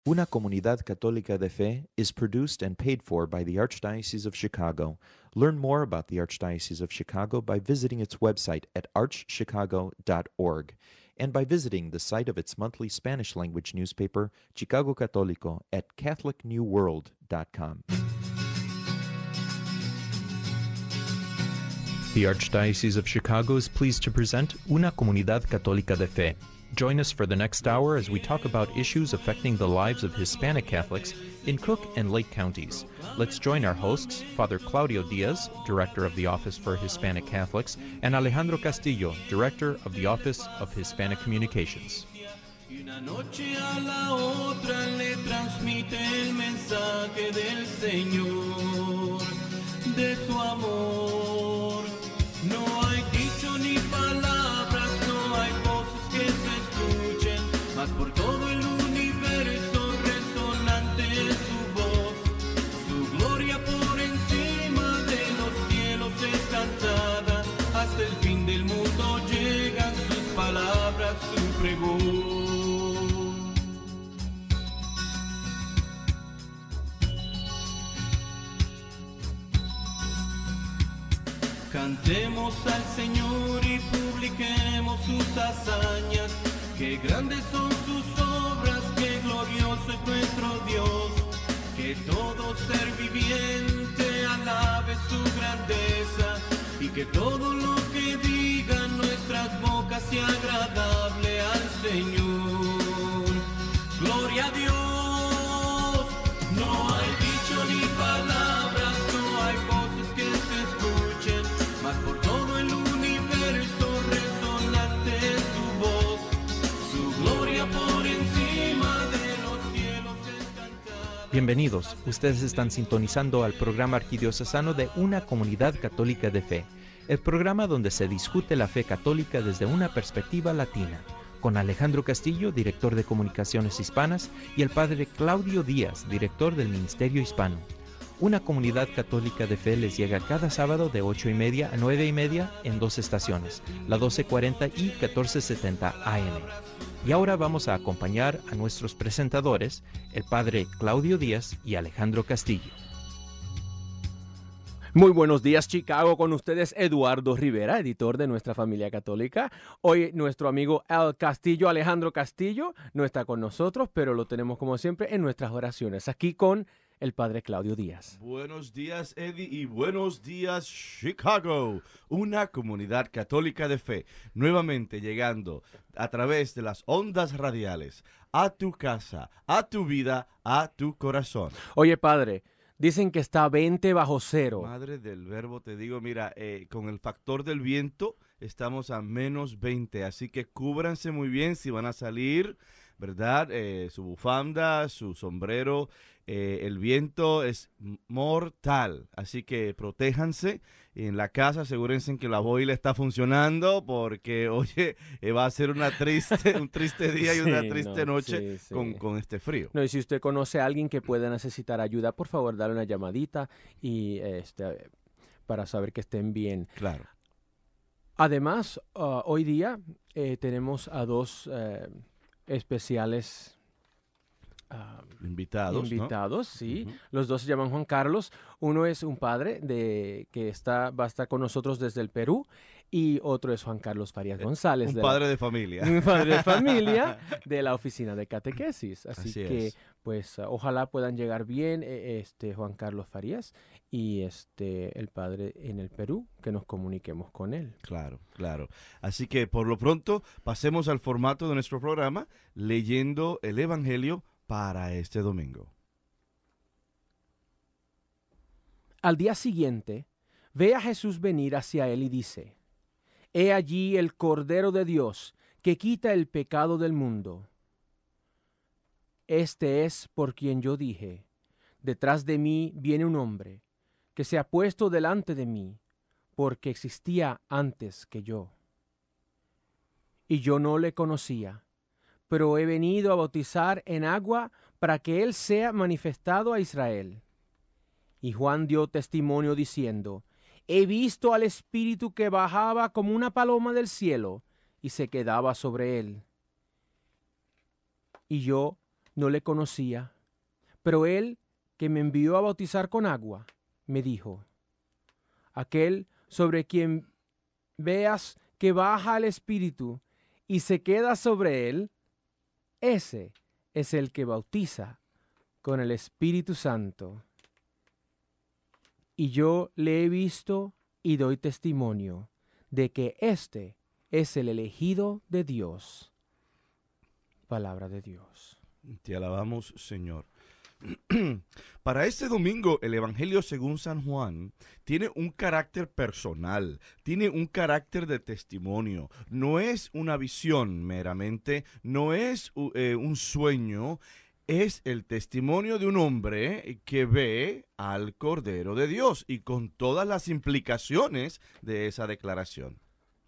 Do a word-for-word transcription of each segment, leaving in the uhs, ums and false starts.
Una Comunidad Católica de Fe is produced and paid for by the Archdiocese of Chicago. Learn more about the Archdiocese of Chicago by visiting its website at arch chicago dot org and by visiting the site of its monthly Spanish-language newspaper, Chicago Católico, at catholic new world dot com. The Archdiocese of Chicago is pleased to present Una Comunidad Católica de Fe. Join us for the next hour as we talk about issues affecting the lives of Hispanic Catholics in Cook and Lake counties. Let's join our hosts, Father Claudio Diaz, Director of the Office for Hispanic Catholics, and Alejandro Castillo, Director of the Office of Hispanic Communications. Una noche a la otra le transmite el mensaje del Señor, de su amor. No hay dicho ni palabras, no hay voces que se escuchen, mas por todo el universo resonante es su voz. Su gloria por encima de los cielos es cantada, hasta el fin del mundo llegan sus palabras, su pregón. Cantemos al Señor y publiquemos sus hazañas, que grandes son sus obras, que glorioso es nuestro Dios, que todo ser viviente alabe su grandeza, y que todo lo que digan nuestras bocas sea agradable al Señor. Gloria a Dios, no hay dicho ni palabras, no hay voces que se escuchen, mas por todo el universo resonante es su voz, su gloria por encima de los cielos es cantada. Bienvenidos, ustedes están sintonizando al programa arquidiocesano de Una Comunidad Católica de Fe, el programa donde se discute la fe católica desde una perspectiva latina, con Alejandro Castillo, director de Comunicaciones Hispanas, y el padre Claudio Díaz, director del Ministerio Hispano. Una Comunidad Católica de Fe les llega cada sábado de ocho y media a nueve y media en dos estaciones, la doce cuarenta y catorce setenta A M. Y ahora vamos a acompañar a nuestros presentadores, el padre Claudio Díaz y Alejandro Castillo. Muy buenos días, Chicago, con ustedes Eduardo Rivera, editor de Nuestra Familia Católica. Hoy nuestro amigo El Castillo, Alejandro Castillo, no está con nosotros, pero lo tenemos como siempre en nuestras oraciones, aquí con el padre Claudio Díaz. Buenos días, Eddie, y buenos días, Chicago, una comunidad católica de fe, nuevamente llegando a través de las ondas radiales, a tu casa, a tu vida, a tu corazón. Oye, padre, dicen que está veinte bajo cero. Madre del verbo, te digo, mira, eh, con el factor del viento estamos a menos veinte, así que cúbranse muy bien si van a salir, ¿verdad? Eh, su bufanda, su sombrero. Eh, el viento es mortal, así que protéjanse. En la casa asegúrense que la boila está funcionando porque, oye, eh, va a ser una triste, un triste día y una Sí, triste no, noche sí, sí. Con, con este frío. No, y si usted conoce a alguien que pueda necesitar ayuda, por favor, dale una llamadita y este para saber que estén bien. Claro. Además, uh, hoy día eh, tenemos a dos uh, especiales uh, Invitados, invitados, ¿no? sí. Uh-huh. Los dos se llaman Juan Carlos. Uno es un padre de que está va a estar con nosotros desde el Perú y otro es Juan Carlos Farías González. Un de padre la, de familia. Un padre de familia de la oficina de catequesis. Así, Así que, es. pues, uh, ojalá puedan llegar bien eh, este Juan Carlos Farías y este el padre en el Perú, que nos comuniquemos con él. Claro, claro. Así que por lo pronto pasemos al formato de nuestro programa leyendo el Evangelio para este domingo. Al día siguiente, ve a Jesús venir hacia él y dice: He allí el Cordero de Dios que quita el pecado del mundo. Este es por quien yo dije: detrás de mí viene un hombre que se ha puesto delante de mí, porque existía antes que yo. Y yo no le conocía, pero he venido a bautizar en agua para que él sea manifestado a Israel. Y Juan dio testimonio diciendo: He visto al Espíritu que bajaba como una paloma del cielo y se quedaba sobre él. Y yo no le conocía, pero él que me envió a bautizar con agua, me dijo: aquel sobre quien veas que baja el Espíritu y se queda sobre él, ese es el que bautiza con el Espíritu Santo. Y yo le he visto y doy testimonio de que éste es el elegido de Dios. Palabra de Dios. Te alabamos, Señor. Para este domingo, el Evangelio según San Juan tiene un carácter personal, tiene un carácter de testimonio. No es una visión meramente, no es eh, un sueño, es el testimonio de un hombre que ve al Cordero de Dios y con todas las implicaciones de esa declaración.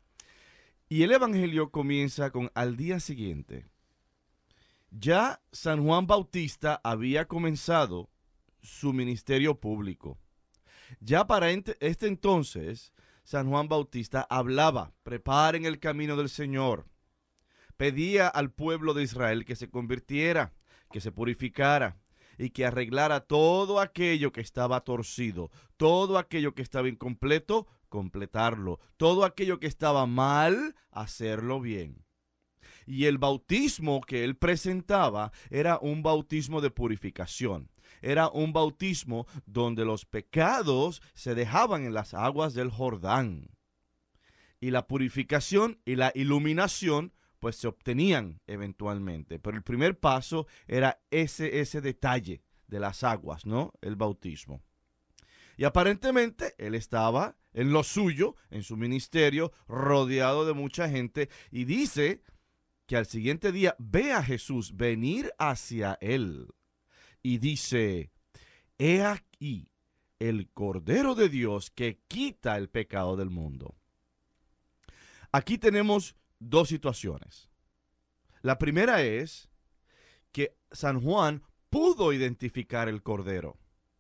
Y el Evangelio comienza con: al día siguiente. Ya San Juan Bautista había comenzado su ministerio público. Ya para este entonces, San Juan Bautista hablaba: preparen el camino del Señor. Pedía al pueblo de Israel que se convirtiera, que se purificara y que arreglara todo aquello que estaba torcido, todo aquello que estaba incompleto, completarlo, todo aquello que estaba mal, hacerlo bien. Y el bautismo que él presentaba era un bautismo de purificación. Era un bautismo donde los pecados se dejaban en las aguas del Jordán. Y la purificación y la iluminación pues se obtenían eventualmente. Pero el primer paso era ese, ese detalle de las aguas, ¿no? El bautismo. Y aparentemente él estaba en lo suyo, en su ministerio, rodeado de mucha gente, y dice que al siguiente día ve a Jesús venir hacia él y dice: he aquí el Cordero de Dios que quita el pecado del mundo. Aquí tenemos dos situaciones. La primera es que San Juan pudo identificar el Cordero.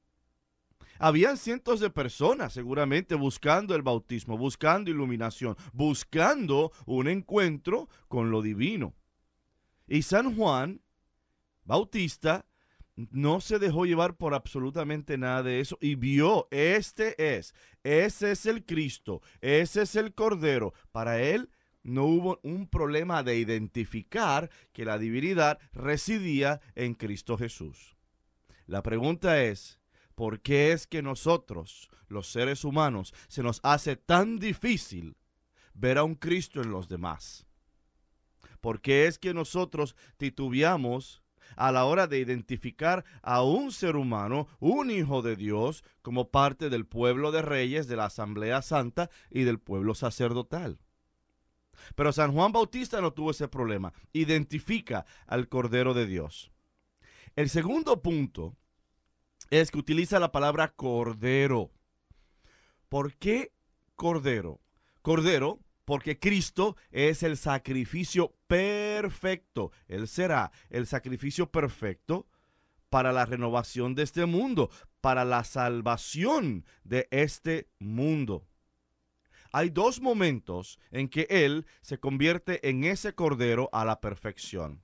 Habían cientos de personas seguramente buscando el bautismo, buscando iluminación, buscando un encuentro con lo divino. Y San Juan Bautista no se dejó llevar por absolutamente nada de eso y vio: este es, ese es el Cristo, ese es el Cordero. Para él no hubo un problema de identificar que la divinidad residía en Cristo Jesús. La pregunta es: ¿por qué es que nosotros, los seres humanos, se nos hace tan difícil ver a un Cristo en los demás? ¿Por qué es que nosotros titubeamos a la hora de identificar a un ser humano, un hijo de Dios, como parte del pueblo de reyes, de la Asamblea Santa y del pueblo sacerdotal? Pero San Juan Bautista no tuvo ese problema. Identifica al Cordero de Dios. El segundo punto es que utiliza la palabra cordero. ¿Por qué cordero? Cordero porque Cristo es el sacrificio perfecto. Él será el sacrificio perfecto para la renovación de este mundo, para la salvación de este mundo. Hay dos momentos en que Él se convierte en ese cordero a la perfección.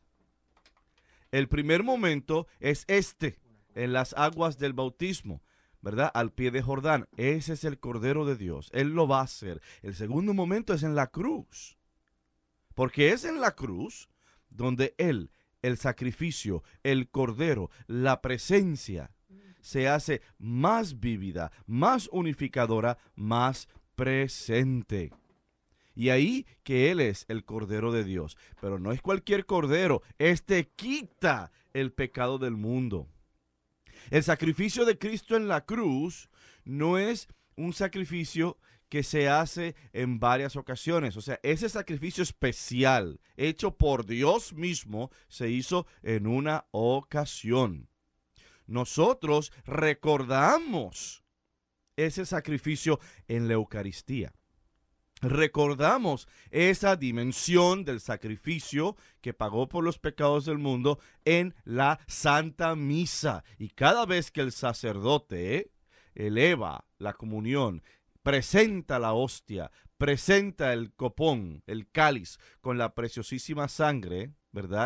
El primer momento es este, en las aguas del bautismo, ¿verdad? Al pie de Jordán. Ese es el Cordero de Dios. Él lo va a hacer. El segundo momento es en la cruz. Porque es en la cruz donde Él, el sacrificio, el Cordero, la presencia, se hace más vívida, más unificadora, más presente. Y ahí que Él es el Cordero de Dios. Pero no es cualquier Cordero. Este quita el pecado del mundo. El sacrificio de Cristo en la cruz no es un sacrificio que se hace en varias ocasiones. O sea, ese sacrificio especial hecho por Dios mismo se hizo en una ocasión. Nosotros recordamos ese sacrificio en la Eucaristía. Recordamos esa dimensión del sacrificio que pagó por los pecados del mundo en la Santa Misa. Y cada vez que el sacerdote eleva la comunión, presenta la hostia, presenta el copón, el cáliz con la preciosísima sangre, ¿verdad?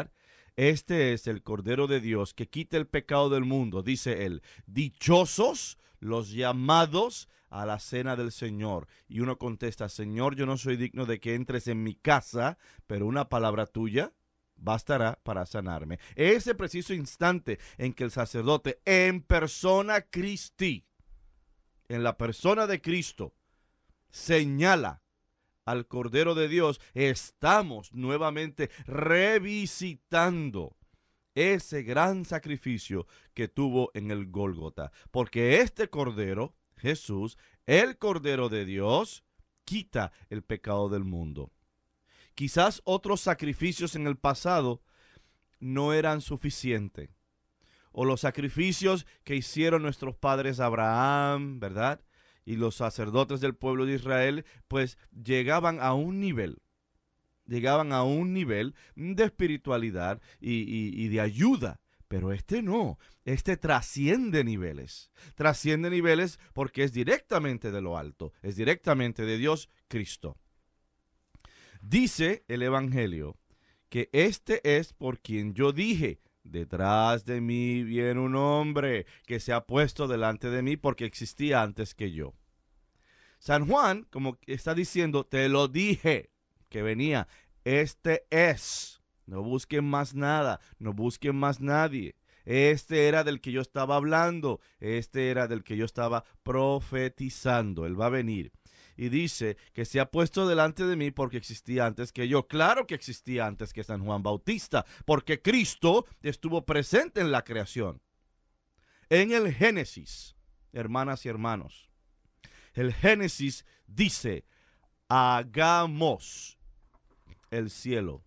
Este es el Cordero de Dios que quita el pecado del mundo, dice él. Dichosos los llamados a la cena del Señor. Y uno contesta, Señor, yo no soy digno de que entres en mi casa, pero una palabra tuya bastará para sanarme. Ese preciso instante en que el sacerdote, en persona Christi, en la persona de Cristo, señala al Cordero de Dios, estamos nuevamente revisitando ese gran sacrificio que tuvo en el Gólgota. Porque este Cordero, Jesús, el Cordero de Dios, quita el pecado del mundo. Quizás otros sacrificios en el pasado no eran suficientes. O los sacrificios que hicieron nuestros padres Abraham, ¿verdad? Y los sacerdotes del pueblo de Israel, pues llegaban a un nivel, llegaban a un nivel de espiritualidad y, y, y de ayuda. Pero este no, este trasciende niveles. Trasciende niveles porque es directamente de lo alto, es directamente de Dios Cristo. Dice el Evangelio que este es por quien yo dije, detrás de mí viene un hombre que se ha puesto delante de mí porque existía antes que yo. San Juan, como está diciendo, te lo dije que venía. Este es. No busquen más nada, no busquen más nadie. Este era del que yo estaba hablando, este era del que yo estaba profetizando. Él va a venir. Y dice que se ha puesto delante de mí porque existía antes que yo. Claro que existía antes que San Juan Bautista, porque Cristo estuvo presente en la creación. En el Génesis, hermanas y hermanos, el Génesis dice, hagamos el cielo,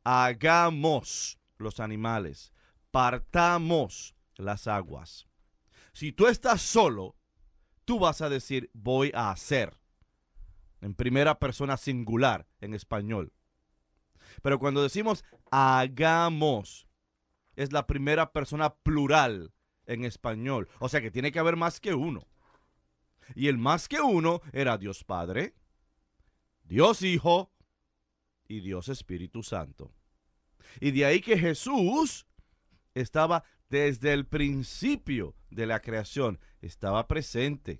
hagamos los animales, partamos las aguas. Si tú estás solo, tú vas a decir, voy a hacer. En primera persona singular, en español. Pero cuando decimos hagamos, es la primera persona plural en español. O sea que tiene que haber más que uno. Y el más que uno era Dios Padre, Dios Hijo y Dios Espíritu Santo. Y de ahí que Jesús estaba desde el principio de la creación, estaba presente.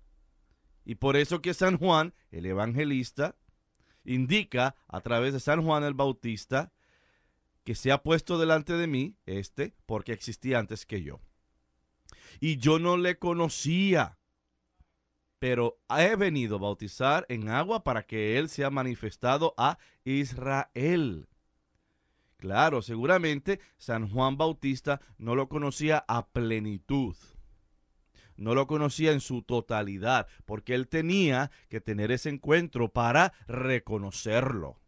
Y por eso que San Juan, el evangelista, indica a través de San Juan el Bautista que se ha puesto delante de mí, este, porque existía antes que yo. Y yo no le conocía, pero he venido a bautizar en agua para que él sea manifestado a Israel. Claro, seguramente San Juan Bautista no lo conocía a plenitud. No lo conocía en su totalidad, porque él tenía que tener ese encuentro para reconocerlo.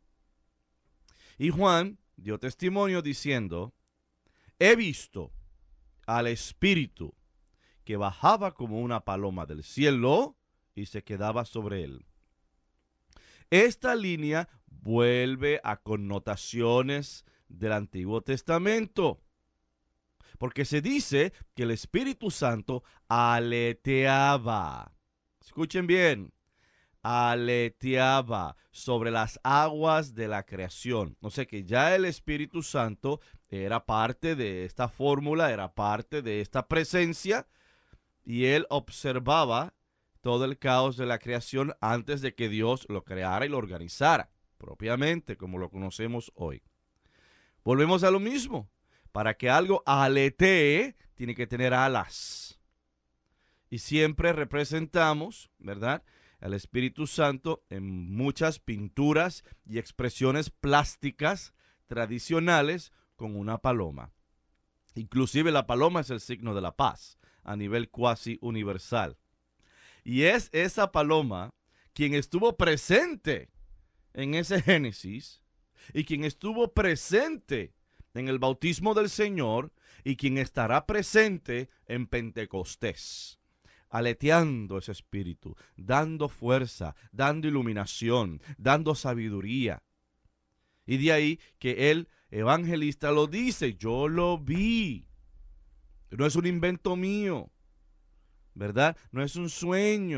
Y Juan dio testimonio diciendo, he visto al Espíritu que bajaba como una paloma del cielo y se quedaba sobre él. Esta línea vuelve a connotaciones del Antiguo Testamento. Porque se dice que el Espíritu Santo aleteaba. Escuchen bien. Aleteaba sobre las aguas de la creación. O sea que ya el Espíritu Santo era parte de esta fórmula, era parte de esta presencia. Y él observaba todo el caos de la creación antes de que Dios lo creara y lo organizara. Propiamente, como lo conocemos hoy. Volvemos a lo mismo. Para que algo aletee, tiene que tener alas. Y siempre representamos, ¿verdad?, al Espíritu Santo en muchas pinturas y expresiones plásticas tradicionales con una paloma. Inclusive la paloma es el signo de la paz a nivel cuasi universal. Y es esa paloma quien estuvo presente en ese Génesis y quien estuvo presente en el bautismo del Señor y quien estará presente en Pentecostés, aleteando ese espíritu, dando fuerza, dando iluminación, dando sabiduría. Y de ahí que el evangelista lo dice, yo lo vi. No es un invento mío, ¿verdad? No es un sueño,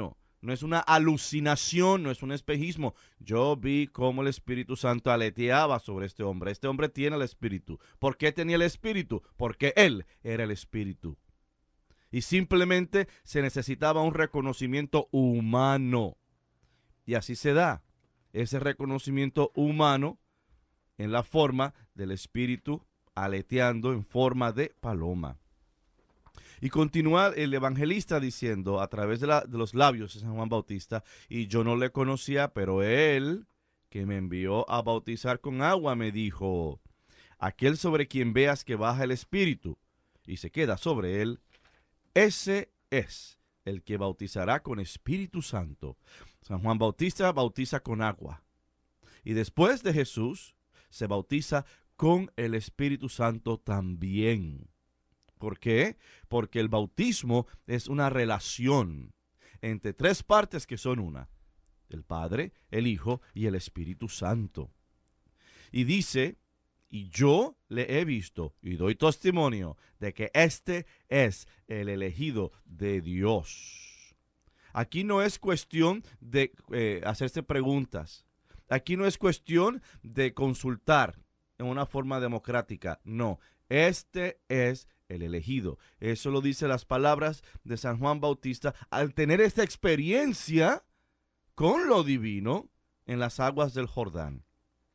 no es una alucinación, no es un espejismo. Yo vi cómo el Espíritu Santo aleteaba sobre este hombre. Este hombre tiene el Espíritu. ¿Por qué tenía el Espíritu? Porque él era el Espíritu. Y simplemente se necesitaba un reconocimiento humano. Y así se da ese reconocimiento humano en la forma del Espíritu aleteando en forma de paloma. Y continúa el evangelista diciendo a través de, la, de los labios de San Juan Bautista, y yo no le conocía, pero él que me envió a bautizar con agua me dijo, aquel sobre quien veas que baja el Espíritu y se queda sobre él, ese es el que bautizará con Espíritu Santo. San Juan Bautista bautiza con agua. Y después de Jesús se bautiza con el Espíritu Santo también. ¿Por qué? Porque el bautismo es una relación entre tres partes que son una: el Padre, el Hijo y el Espíritu Santo. Y dice, y yo le he visto y doy testimonio de que este es el elegido de Dios. Aquí no es cuestión de eh, hacerse preguntas. Aquí no es cuestión de consultar en una forma democrática. No, este es el elegido. Eso lo dice las palabras de San Juan Bautista al tener esta experiencia con lo divino en las aguas del Jordán.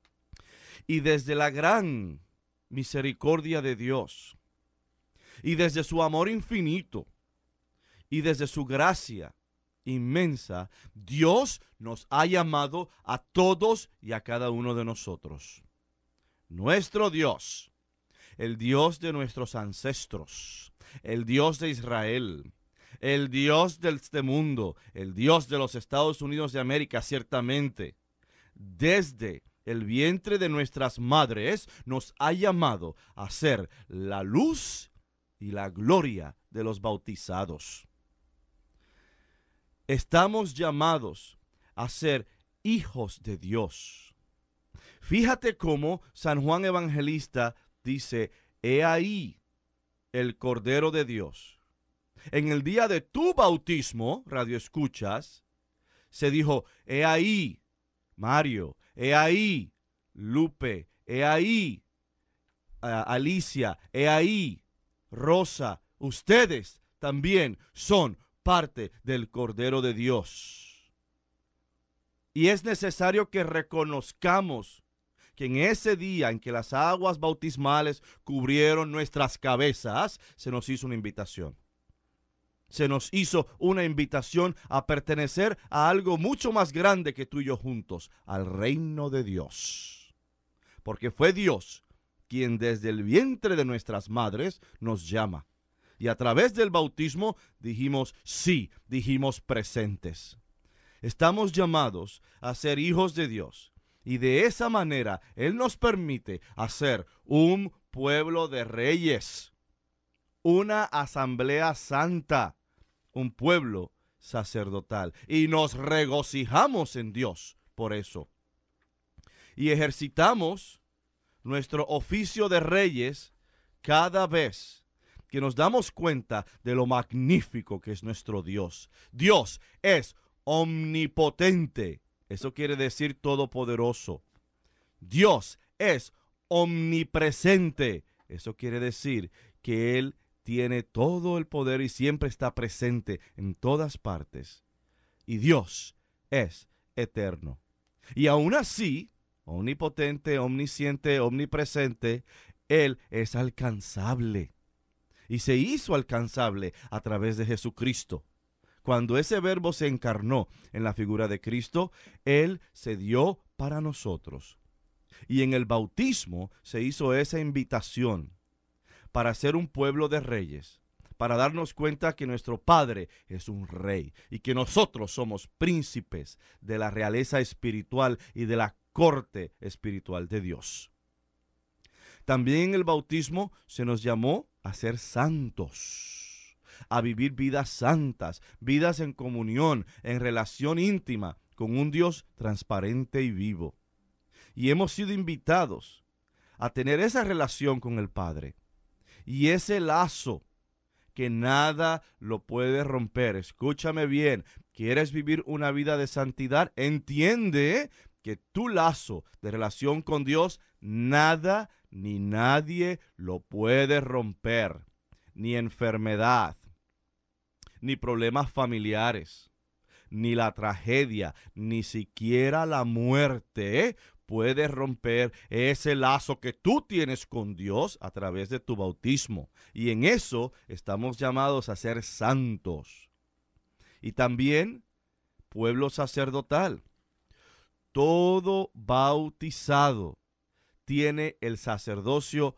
Y desde la gran misericordia de Dios, y desde su amor infinito, y desde su gracia inmensa, Dios nos ha llamado a todos y a cada uno de nosotros. Nuestro Dios, el Dios de nuestros ancestros, el Dios de Israel, el Dios de este mundo, el Dios de los Estados Unidos de América, ciertamente, desde el vientre de nuestras madres, nos ha llamado a ser la luz y la gloria de los bautizados. Estamos llamados a ser hijos de Dios. Fíjate cómo San Juan Evangelista dice, he ahí el Cordero de Dios. En el día de tu bautismo, radio escuchas, se dijo, he ahí, Mario, he ahí, Lupe, he ahí, uh, Alicia, he ahí, Rosa, ustedes también son parte del Cordero de Dios. Y es necesario que reconozcamos que en ese día en que las aguas bautismales cubrieron nuestras cabezas, se nos hizo una invitación. Se nos hizo una invitación a pertenecer a algo mucho más grande que tú y yo juntos, al reino de Dios. Porque fue Dios quien desde el vientre de nuestras madres nos llama. Y a través del bautismo dijimos sí, dijimos presentes. Estamos llamados a ser hijos de Dios. Y de esa manera Él nos permite hacer un pueblo de reyes, una asamblea santa, un pueblo sacerdotal. Y nos regocijamos en Dios por eso. Y ejercitamos nuestro oficio de reyes cada vez que nos damos cuenta de lo magnífico que es nuestro Dios. Dios es omnipotente. Eso quiere decir todopoderoso. Dios es omnipresente. Eso quiere decir que Él tiene todo el poder y siempre está presente en todas partes. Y Dios es eterno. Y aún así, omnipotente, omnisciente, omnipresente, Él es alcanzable. Y se hizo alcanzable a través de Jesucristo. Cuando ese verbo se encarnó en la figura de Cristo, Él se dio para nosotros. Y en el bautismo se hizo esa invitación para ser un pueblo de reyes, para darnos cuenta que nuestro Padre es un rey y que nosotros somos príncipes de la realeza espiritual y de la corte espiritual de Dios. También en el bautismo se nos llamó a ser santos, a vivir vidas santas, vidas en comunión, en relación íntima con un Dios transparente y vivo. Y hemos sido invitados a tener esa relación con el Padre y ese lazo que nada lo puede romper. Escúchame bien, ¿quieres vivir una vida de santidad? Entiende que tu lazo de relación con Dios, nada ni nadie lo puede romper. Ni enfermedad, ni problemas familiares, ni la tragedia, ni siquiera la muerte puede romper ese lazo que tú tienes con Dios a través de tu bautismo. Y en eso estamos llamados a ser santos. Y también pueblo sacerdotal. Todo bautizado tiene el sacerdocio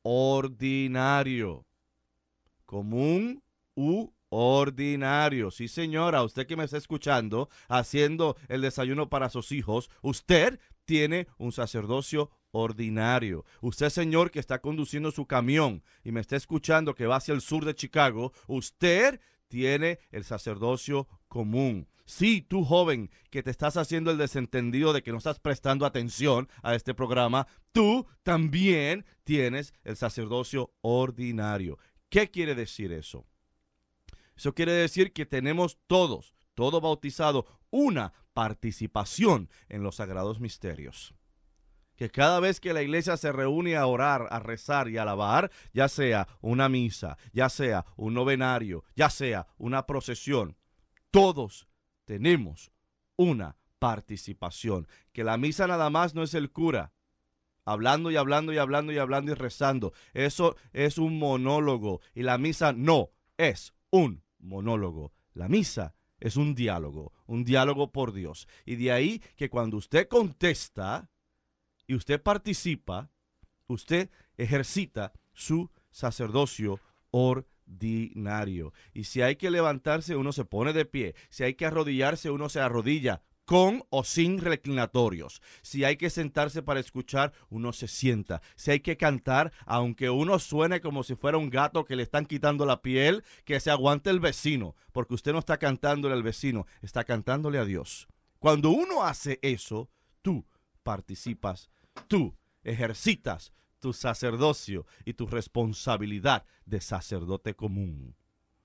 ordinario. Común u ordinario. Sí, señora, usted que me está escuchando, haciendo el desayuno para sus hijos, usted tiene un sacerdocio ordinario. Usted, señor, que está conduciendo su camión y me está escuchando que va hacia el sur de Chicago, usted tiene el sacerdocio común. Sí, tú joven que te estás haciendo el desentendido de que no estás prestando atención a este programa, tú también tienes el sacerdocio ordinario. ¿Qué quiere decir eso? Eso quiere decir que tenemos todos, todo bautizado, una participación en los sagrados misterios. Que cada vez que la iglesia se reúne a orar, a rezar y a alabar, ya sea una misa, ya sea un novenario, ya sea una procesión, todos tenemos una participación. Que la misa nada más no es el cura hablando y hablando y hablando y hablando y rezando. Eso es un monólogo y la misa no es un monólogo. La misa es un diálogo, un diálogo por Dios. Y de ahí que cuando usted contesta y usted participa, usted ejercita su sacerdocio ordinario. Y si hay que levantarse, uno se pone de pie. Si hay que arrodillarse, uno se arrodilla, con o sin reclinatorios. Si hay que sentarse para escuchar, uno se sienta. Si hay que cantar, aunque uno suene como si fuera un gato que le están quitando la piel, que se aguante el vecino, porque usted no está cantándole al vecino, está cantándole a Dios. Cuando uno hace eso, tú participas, tú ejercitas tu sacerdocio y tu responsabilidad de sacerdote común.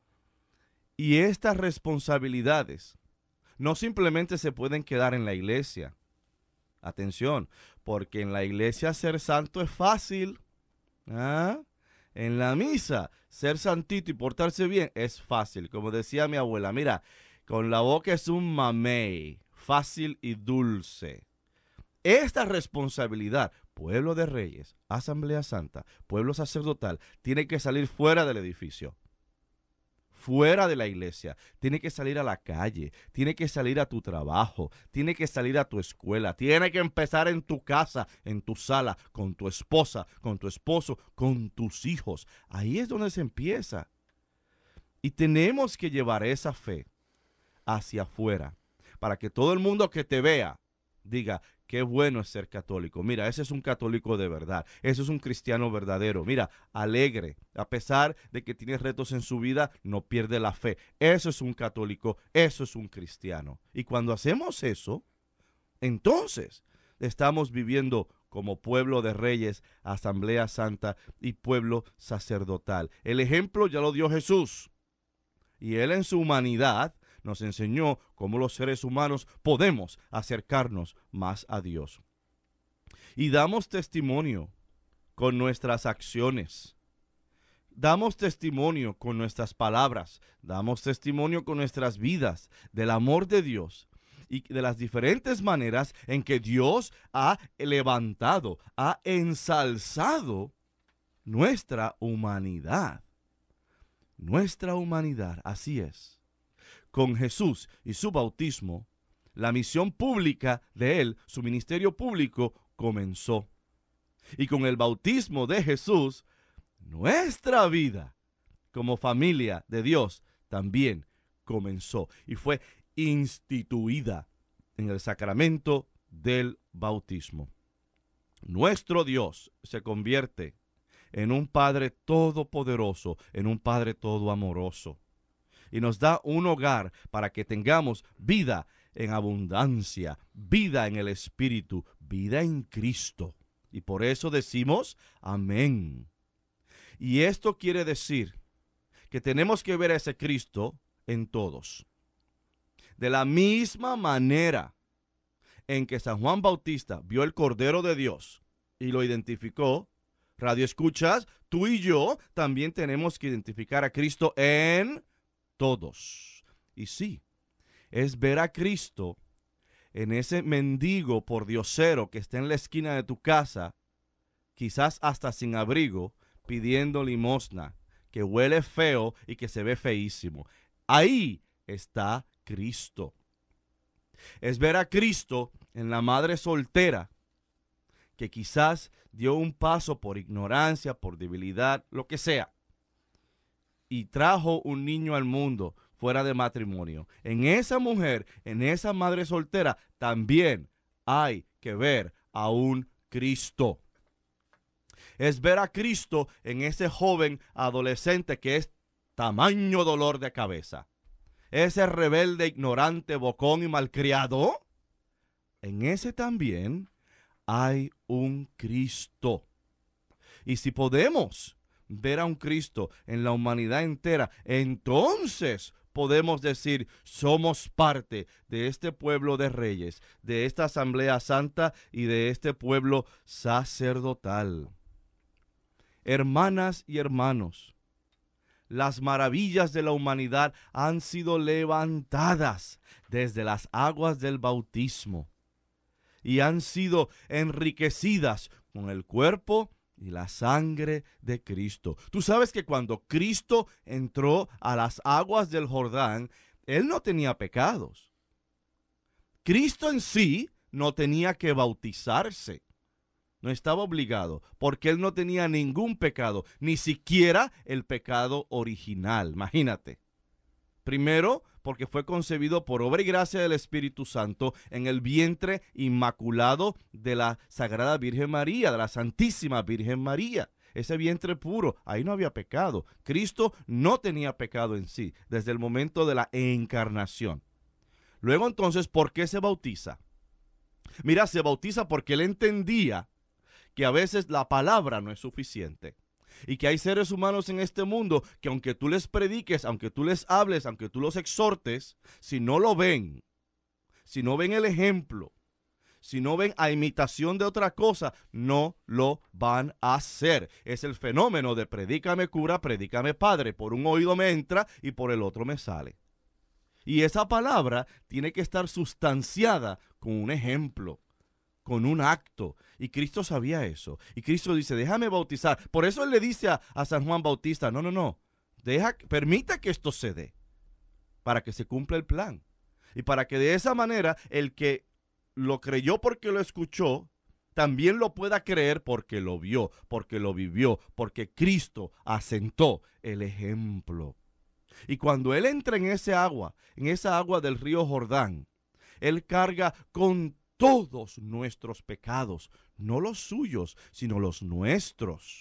Y estas responsabilidades no simplemente se pueden quedar en la iglesia. Atención, porque en la iglesia ser santo es fácil. ¿Ah? En la misa, ser santito y portarse bien es fácil. Como decía mi abuela, mira, con la boca es un mamey, fácil y dulce. Esta responsabilidad, pueblo de reyes, asamblea santa, pueblo sacerdotal, tiene que salir fuera del edificio. Fuera de la iglesia, tiene que salir a la calle, tiene que salir a tu trabajo, tiene que salir a tu escuela, tiene que empezar en tu casa, en tu sala, con tu esposa, con tu esposo, con tus hijos. Ahí es donde se empieza. Y tenemos que llevar esa fe hacia afuera, para que todo el mundo que te vea diga, qué bueno es ser católico. Mira, ese es un católico de verdad. Ese es un cristiano verdadero. Mira, alegre. A pesar de que tiene retos en su vida, no pierde la fe. Eso es un católico. Eso es un cristiano. Y cuando hacemos eso, entonces estamos viviendo como pueblo de reyes, asamblea santa y pueblo sacerdotal. El ejemplo ya lo dio Jesús. Y él en su humanidad nos enseñó cómo los seres humanos podemos acercarnos más a Dios. Y damos testimonio con nuestras acciones. Damos testimonio con nuestras palabras. Damos testimonio con nuestras vidas del amor de Dios y de las diferentes maneras en que Dios ha levantado, ha ensalzado nuestra humanidad. Nuestra humanidad, así es. Con Jesús y su bautismo, la misión pública de él, su ministerio público, comenzó. Y con el bautismo de Jesús, nuestra vida como familia de Dios también comenzó y fue instituida en el sacramento del bautismo. Nuestro Dios se convierte en un Padre todopoderoso, en un Padre todo amoroso. Y nos da un hogar para que tengamos vida en abundancia, vida en el Espíritu, vida en Cristo. Y por eso decimos amén. Y esto quiere decir que tenemos que ver a ese Cristo en todos. De la misma manera en que San Juan Bautista vio el Cordero de Dios y lo identificó, radio escuchas, tú y yo también tenemos que identificar a Cristo en todos. Y sí, es ver a Cristo en ese mendigo pordiosero que está en la esquina de tu casa, quizás hasta sin abrigo, pidiendo limosna, que huele feo y que se ve feísimo. Ahí está Cristo. Es ver a Cristo en la madre soltera, que quizás dio un paso por ignorancia, por debilidad, lo que sea, y trajo un niño al mundo fuera de matrimonio. En esa mujer, en esa madre soltera, también hay que ver a un Cristo. Es ver a Cristo en ese joven adolescente que es tamaño dolor de cabeza. Ese rebelde, ignorante, bocón y malcriado. En ese también hay un Cristo. Y si podemos ver a un Cristo en la humanidad entera, entonces podemos decir, somos parte de este pueblo de reyes, de esta asamblea santa y de este pueblo sacerdotal. Hermanas y hermanos, las maravillas de la humanidad han sido levantadas desde las aguas del bautismo y han sido enriquecidas con el cuerpo y la sangre de Cristo. Tú sabes que cuando Cristo entró a las aguas del Jordán, Él no tenía pecados. Cristo en sí no tenía que bautizarse. No estaba obligado, porque Él no tenía ningún pecado, ni siquiera el pecado original. Imagínate. Primero, porque fue concebido por obra y gracia del Espíritu Santo en el vientre inmaculado de la Sagrada Virgen María, de la Santísima Virgen María. Ese vientre puro, ahí no había pecado. Cristo no tenía pecado en sí, desde el momento de la encarnación. Luego entonces, ¿por qué se bautiza? Mira, se bautiza porque Él entendía que a veces la palabra no es suficiente. Y que hay seres humanos en este mundo que aunque tú les prediques, aunque tú les hables, aunque tú los exhortes, si no lo ven, si no ven el ejemplo, si no ven a imitación de otra cosa, no lo van a hacer. Es el fenómeno de predícame cura, predícame padre. Por un oído me entra y por el otro me sale. Y esa palabra tiene que estar sustanciada con un ejemplo, con un acto. Y Cristo sabía eso. Y Cristo dice, déjame bautizar. Por eso Él le dice a, a San Juan Bautista, no, no, no. Deja, permita que esto se dé. Para que se cumpla el plan. Y para que de esa manera el que lo creyó porque lo escuchó, también lo pueda creer porque lo vio, porque lo vivió, porque Cristo asentó el ejemplo. Y cuando Él entra en ese agua, en esa agua del río Jordán, Él carga con todos nuestros pecados, no los suyos, sino los nuestros.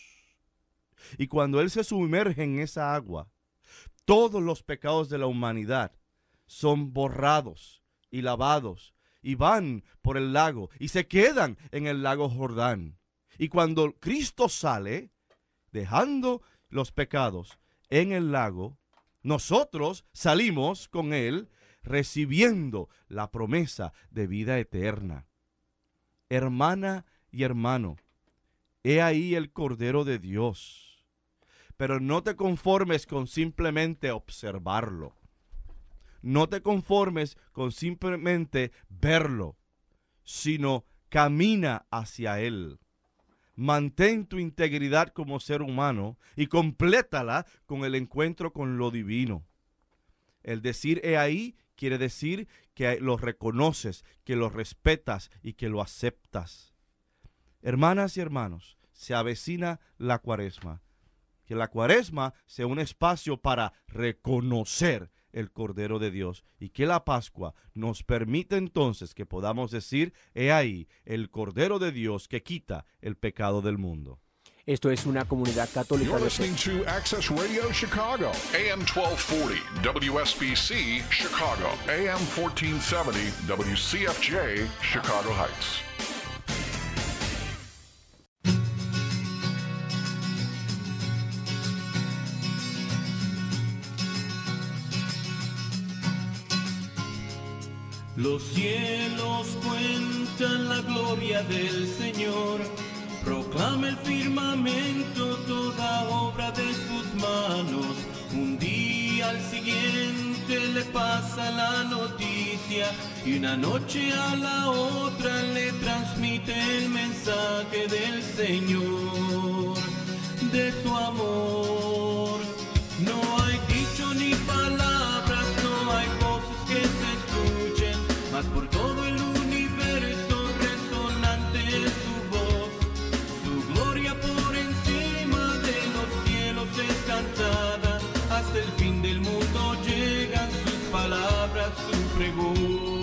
Y cuando Él se sumerge en esa agua, todos los pecados de la humanidad son borrados y lavados y van por el lago y se quedan en el lago Jordán. Y cuando Cristo sale, dejando los pecados en el lago, nosotros salimos con Él recibiendo la promesa de vida eterna. Hermana y hermano, he ahí el Cordero de Dios. Pero no te conformes con simplemente observarlo. No te conformes con simplemente verlo, sino camina hacia Él. Mantén tu integridad como ser humano y complétala con el encuentro con lo divino. El decir he ahí quiere decir que lo reconoces, que lo respetas y que lo aceptas. Hermanas y hermanos, se avecina la Cuaresma. Que la Cuaresma sea un espacio para reconocer el Cordero de Dios y que la Pascua nos permite entonces que podamos decir, he ahí el Cordero de Dios que quita el pecado del mundo. Esto es una comunidad católica You're de fe. listening to Access Radio Chicago, A M twelve forty, W S B C, Chicago, A M fourteen seventy, W C F J, Chicago Heights. Los cielos cuentan la gloria del Señor, proclama el firmamento toda obra de sus manos. Un día al siguiente le pasa la noticia y una noche a la otra le transmite el mensaje del Señor, de su amor. No hay dicho ni palabras, no hay voces que se escuchen, mas por todo el universo resonante es su voz. Su gloria por encima de los cielos es cantada, hasta el fin del mundo llegan sus palabras, su pregón.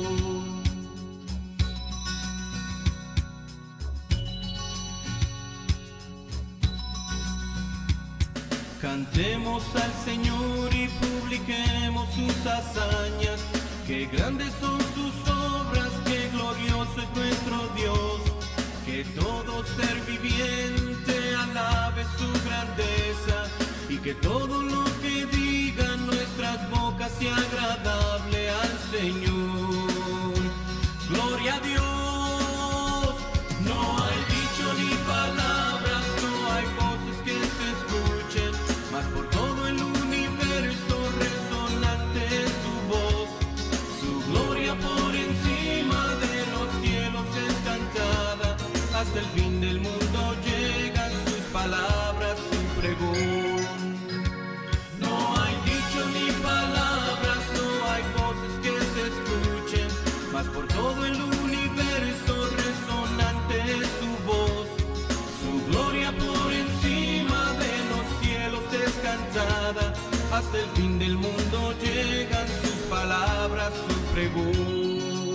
Cantemos al Señor y publiquemos sus hazañas, que grandes son sus obras, que glorioso es nuestro Dios. Que todo ser viviente alabe su grandeza, y que todo lo que digan nuestras bocas sea agradable al Señor. Gloria a Dios. No hay dicho ni palabras, no hay voces que se escuchen, mas por todo el universo resonante es su voz. Su gloria por encima de los cielos es cantada, hasta el fin del mundo llegan sus palabras, su pregón. No hay dicho ni palabras, no hay voces que se escuchen, mas por todo el universo resonante es su voz. Su gloria por encima de los cielos es cantada, hasta el fin del mundo llegan sus palabras, su pregón.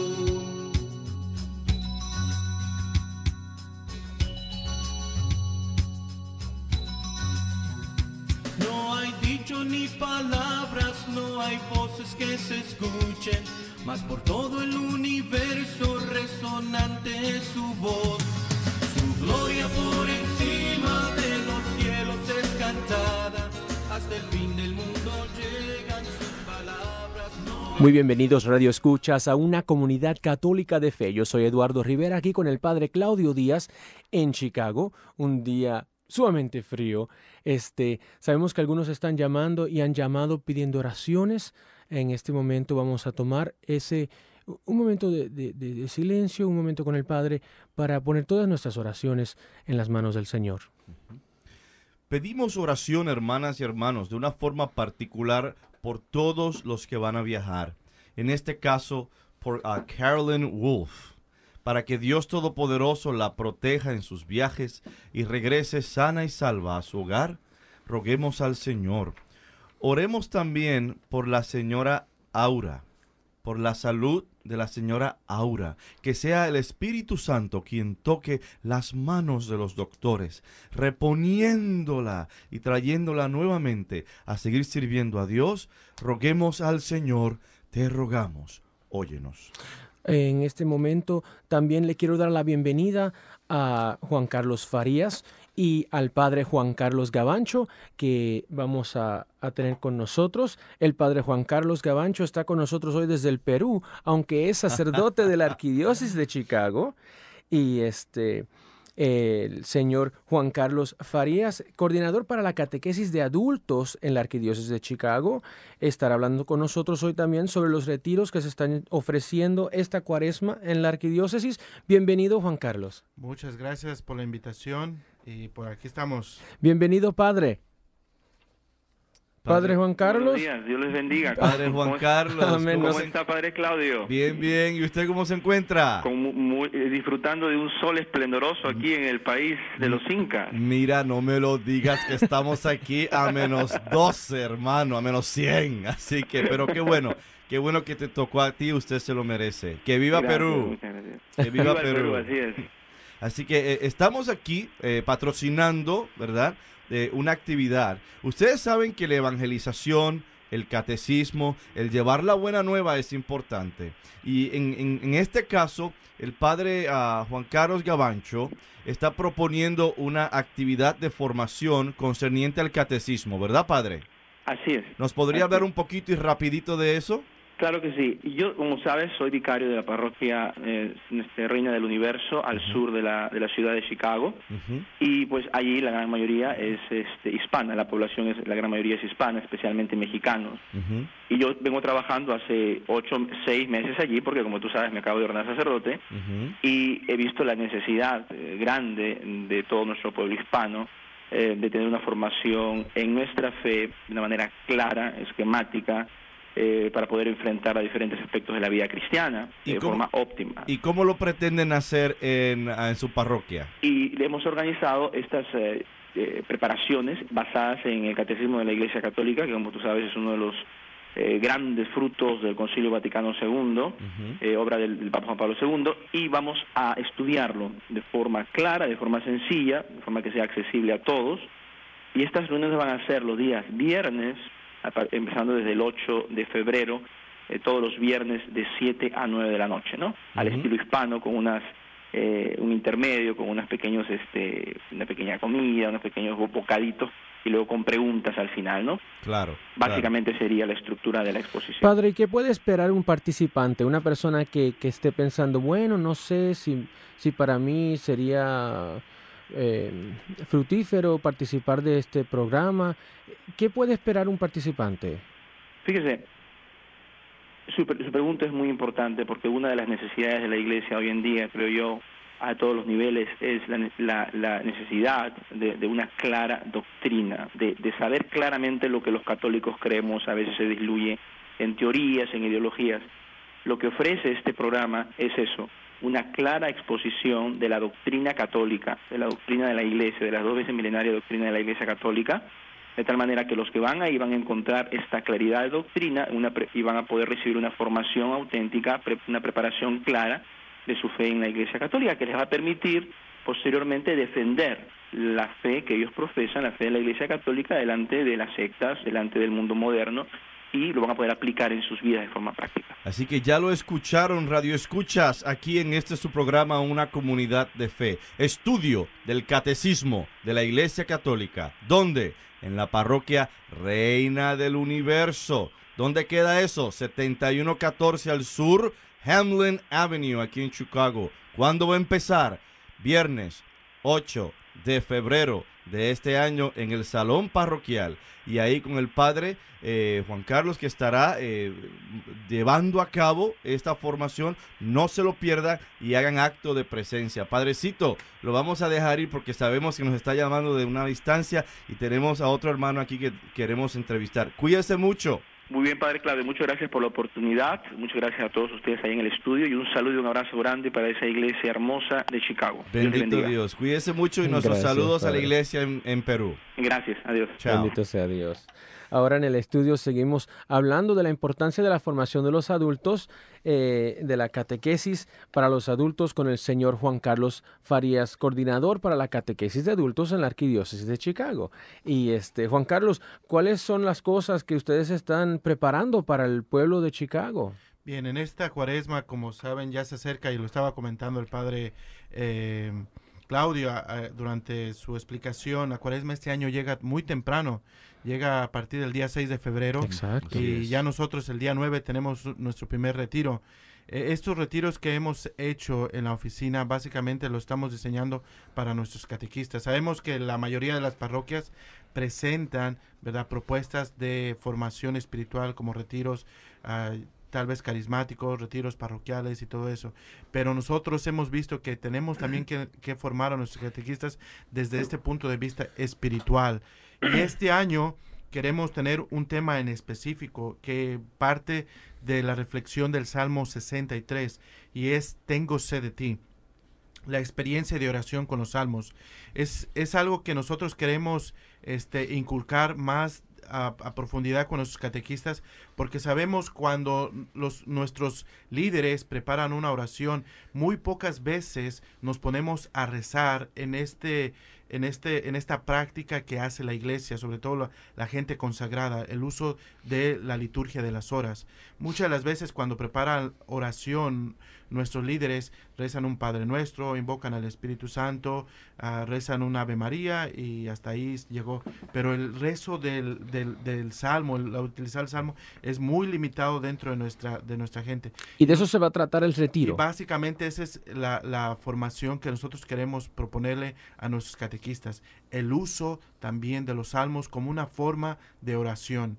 No hay dicho ni palabras, no hay voces que se escuchen, mas por todo el universo resonante es su voz. Su gloria por encima de los cielos es cantada, hasta el fin del mundo llegan sus palabras. No. Muy bienvenidos, Radio Escuchas, a una comunidad católica de fe. Yo soy Eduardo Rivera, aquí con el Padre Claudio Díaz en Chicago, un día sumamente frío. Este, sabemos que algunos están llamando y han llamado pidiendo oraciones. En este momento vamos a tomar ese un momento de, de, de silencio, un momento con el Padre para poner todas nuestras oraciones en las manos del Señor. Pedimos oración, hermanas y hermanos, de una forma particular por todos los que van a viajar. En este caso, por uh, Carolyn Wolf, para que Dios Todopoderoso la proteja en sus viajes y regrese sana y salva a su hogar. Roguemos al Señor. Oremos también por la señora Aura, por la salud de la señora Aura, que sea el Espíritu Santo quien toque las manos de los doctores, reponiéndola y trayéndola nuevamente a seguir sirviendo a Dios. Roguemos al Señor, te rogamos, óyenos. En este momento también le quiero dar la bienvenida a Juan Carlos Farías y al Padre Juan Carlos Gavancho, que vamos a, a tener con nosotros. El Padre Juan Carlos Gavancho está con nosotros hoy desde el Perú, aunque es sacerdote de la Arquidiócesis de Chicago. Y este, el señor Juan Carlos Farías, coordinador para la catequesis de adultos en la Arquidiócesis de Chicago, estará hablando con nosotros hoy también sobre los retiros que se están ofreciendo esta cuaresma en la Arquidiócesis. Bienvenido, Juan Carlos. Muchas gracias por la invitación y por aquí estamos. Bienvenido, Padre. Padre Juan Carlos. Buenos días, Dios les bendiga. Padre Juan ¿Cómo, Carlos. Amén. ¿Cómo está, Padre Claudio? Bien, bien. ¿Y usted cómo se encuentra? Con mu- muy- eh, disfrutando de un sol esplendoroso aquí en el país de los incas. Mira, no me lo digas que estamos aquí a menos doce, hermano, a menos cien. Así que, pero qué bueno, qué bueno que te tocó a ti, usted se lo merece. ¡Que viva Gracias, Perú! muchas gracias. ¡Que viva, el Perú! Así es. Así que eh, estamos aquí eh, patrocinando, ¿verdad?, eh, una actividad. Ustedes saben que la evangelización, el catecismo, el llevar la buena nueva es importante. Y en, en, en este caso, el padre uh, Juan Carlos Gavancho está proponiendo una actividad de formación concerniente al catecismo, ¿verdad, padre? Así es. ¿Nos podría Así hablar es. un poquito y rapidito de eso? Claro que sí. Yo, como sabes, soy vicario de la parroquia eh, Reina del Universo, al uh-huh. sur de la, de la ciudad de Chicago. Uh-huh. Y pues allí la gran mayoría es este, hispana, la población, es la gran mayoría es hispana, especialmente mexicanos. Uh-huh. Y yo vengo trabajando hace ocho, seis meses allí, porque como tú sabes me acabo de ordenar sacerdote, uh-huh. y he visto la necesidad eh, grande de todo nuestro pueblo hispano eh, de tener una formación en nuestra fe de una manera clara, esquemática, Eh, para poder enfrentar a diferentes aspectos de la vida cristiana de cómo, forma óptima. ¿Y cómo lo pretenden hacer en, en su parroquia? Y hemos organizado estas eh, eh, preparaciones basadas en el Catecismo de la Iglesia Católica, que como tú sabes es uno de los eh, grandes frutos del Concilio Vaticano segundo, uh-huh. eh, obra del, del Papa Juan Pablo segundo, y vamos a estudiarlo de forma clara, de forma sencilla, de forma que sea accesible a todos. Y estas reuniones van a ser los días viernes, empezando desde el ocho de febrero, eh, todos los viernes de siete a nueve de la noche, ¿no? Uh-huh. Al estilo hispano, con unas eh, un intermedio, con unos pequeños, este, una pequeña comida, unos pequeños bocaditos, y luego con preguntas al final, ¿no? Claro. Básicamente claro. sería la estructura de la exposición. Padre, ¿qué puede esperar un participante, una persona que, que esté pensando, bueno, no sé si, si para mí sería Eh, fructífero participar de este programa? ¿Qué puede esperar un participante? Fíjese, su, su pregunta es muy importante, porque una de las necesidades de la Iglesia hoy en día, creo yo, a todos los niveles, es la, la, la necesidad de, de una clara doctrina, de, de saber claramente lo que los católicos creemos. A veces se diluye en teorías, en ideologías. Lo que ofrece este programa es eso, una clara exposición de la doctrina católica, de la doctrina de la Iglesia, de las dos veces milenaria doctrina de la Iglesia Católica, de tal manera que los que van ahí van a encontrar esta claridad de doctrina una pre- y van a poder recibir una formación auténtica, pre- una preparación clara de su fe en la Iglesia Católica, que les va a permitir posteriormente defender la fe que ellos profesan, la fe de la Iglesia Católica, delante de las sectas, delante del mundo moderno, y lo van a poder aplicar en sus vidas de forma práctica. Así que ya lo escucharon, Radio Escuchas, aquí en este su programa, Una Comunidad de Fe. Estudio del Catecismo de la Iglesia Católica. ¿Dónde? En la parroquia Reina del Universo. ¿Dónde queda eso? setenta y uno catorce al sur, Hamlin Avenue, aquí en Chicago. ¿Cuándo va a empezar? Viernes ocho de febrero de este año en el Salón Parroquial. Y ahí con el padre eh, Juan Carlos, que estará eh, llevando a cabo esta formación. No se lo pierdan y hagan acto de presencia. Padrecito, lo vamos a dejar ir porque sabemos que nos está llamando de una distancia y tenemos a otro hermano aquí que queremos entrevistar. Cuídese mucho. Muy bien, Padre Claudio, muchas gracias por la oportunidad, muchas gracias a todos ustedes ahí en el estudio, y un saludo y un abrazo grande para esa iglesia hermosa de Chicago. Bendito Dios, Dios. Cuídese mucho y nuestros gracias, saludos Padre. A la iglesia en, en Perú. Gracias, adiós. Chao. Bendito sea Dios. Ahora en el estudio seguimos hablando de la importancia de la formación de los adultos, eh, de la catequesis para los adultos con el señor Juan Carlos Farías, coordinador para la catequesis de adultos en la Arquidiócesis de Chicago. Y este Juan Carlos, ¿cuáles son las cosas que ustedes están preparando para el pueblo de Chicago? Bien, en esta cuaresma, como saben, ya se acerca, y lo estaba comentando el padre eh, Claudio a, a, durante su explicación. La cuaresma este año llega muy temprano, llega a partir del día seis de febrero. Exacto. Y ya nosotros el día nueve tenemos nuestro primer retiro. Eh, estos retiros que hemos hecho en la oficina, básicamente lo estamos diseñando para nuestros catequistas. Sabemos que la mayoría de las parroquias presentan, ¿verdad?, propuestas de formación espiritual como retiros, uh, tal vez carismáticos, retiros parroquiales y todo eso. Pero nosotros hemos visto que tenemos también que, que formar a nuestros catequistas desde este punto de vista espiritual. Y este año queremos tener un tema en específico que parte de la reflexión del Salmo sesenta y tres, y es Tengo sed de ti. La experiencia de oración con los salmos. Es, es algo que nosotros queremos este, inculcar más A, a profundidad con nuestros catequistas, porque sabemos cuando los, nuestros líderes preparan una oración, muy pocas veces nos ponemos a rezar en este en, este, en esta práctica que hace la iglesia, sobre todo la, la gente consagrada, el uso de la liturgia de las horas. Muchas de las veces cuando preparan oración, nuestros líderes rezan un Padre Nuestro, invocan al Espíritu Santo, uh, rezan un Ave María y hasta ahí llegó. Pero el rezo del, del, del Salmo, el, el utilizar el Salmo, es muy limitado dentro de nuestra, de nuestra gente. Y de eso se va a tratar el retiro. Y básicamente esa es la, la formación que nosotros queremos proponerle a nuestros catequistas. El uso también de los salmos como una forma de oración.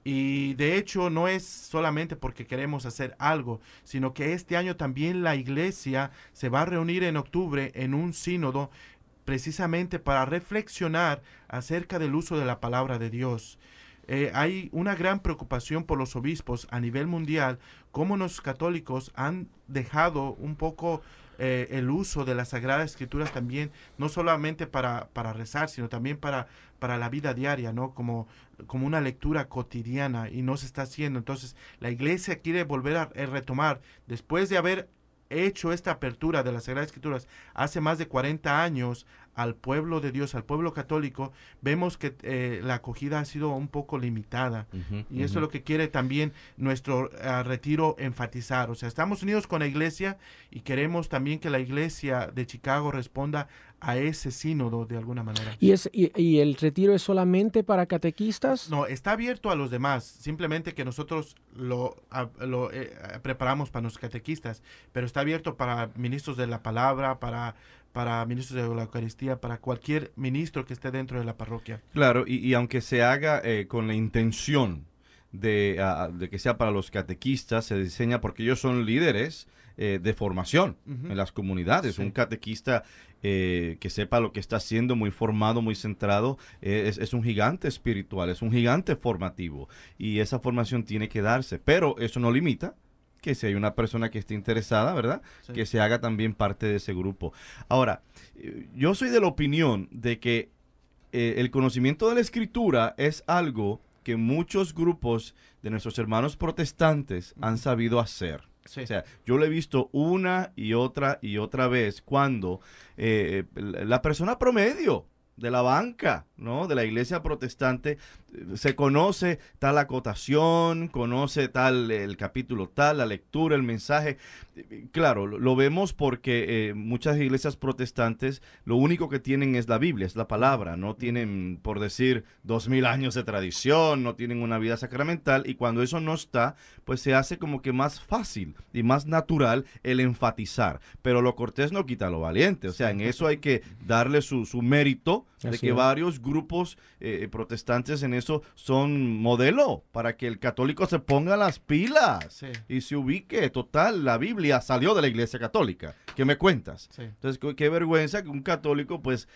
Y de hecho no es solamente porque queremos hacer algo, sino que este año también la iglesia se va a reunir en octubre en un sínodo precisamente para reflexionar acerca del uso de la palabra de Dios. Eh, hay una gran preocupación por los obispos a nivel mundial, cómo los católicos han dejado un poco eh, el uso de las Sagradas Escrituras también, no solamente para, para rezar, sino también para, para la vida diaria, ¿no? Como, como una lectura cotidiana, y no se está haciendo. Entonces, la Iglesia quiere volver a, a retomar, después de haber hecho esta apertura de las Sagradas Escrituras hace más de cuarenta años al pueblo de Dios, al pueblo católico, vemos que eh, la acogida ha sido un poco limitada. Uh-huh, y eso uh-huh. es lo que quiere también nuestro uh, retiro enfatizar. O sea, estamos unidos con la iglesia y queremos también que la iglesia de Chicago responda a ese sínodo de alguna manera. ¿Y, es, y, y el retiro es solamente para catequistas? No, está abierto a los demás, simplemente que nosotros lo, a, lo eh, preparamos para los catequistas, pero está abierto para ministros de la palabra, para para ministros de la Eucaristía, para cualquier ministro que esté dentro de la parroquia. Claro, y, y aunque se haga eh, con la intención de, uh, de que sea para los catequistas, se diseña porque ellos son líderes eh, de formación uh-huh. en las comunidades. Sí. Un catequista eh, que sepa lo que está haciendo, muy formado, muy centrado, eh, es, es un gigante espiritual, es un gigante formativo, y esa formación tiene que darse, pero eso no limita que si hay una persona que esté interesada, ¿verdad? Sí. Que se haga también parte de ese grupo. Ahora, yo soy de la opinión de que eh, el conocimiento de la Escritura es algo que muchos grupos de nuestros hermanos protestantes han sabido hacer. Sí. O sea, yo lo he visto una y otra y otra vez cuando eh, la persona promedio de la banca, ¿no? De la iglesia protestante, se conoce tal acotación, conoce tal el capítulo tal, la lectura, el mensaje. Claro, lo vemos porque eh, muchas iglesias protestantes lo único que tienen es la Biblia, es la palabra. No tienen, por decir, dos mil años de tradición, no tienen una vida sacramental, y cuando eso no está, pues se hace como que más fácil y más natural el enfatizar. Pero lo cortés no quita lo valiente. O sea, en eso hay que darle su, su mérito de Así que es. Varios grupos eh, protestantes en eso son modelo para que el católico se ponga las pilas sí. y se ubique. Total, la Biblia salió de la iglesia católica. ¿Qué me cuentas? Sí. Entonces, qué, qué vergüenza que un católico pues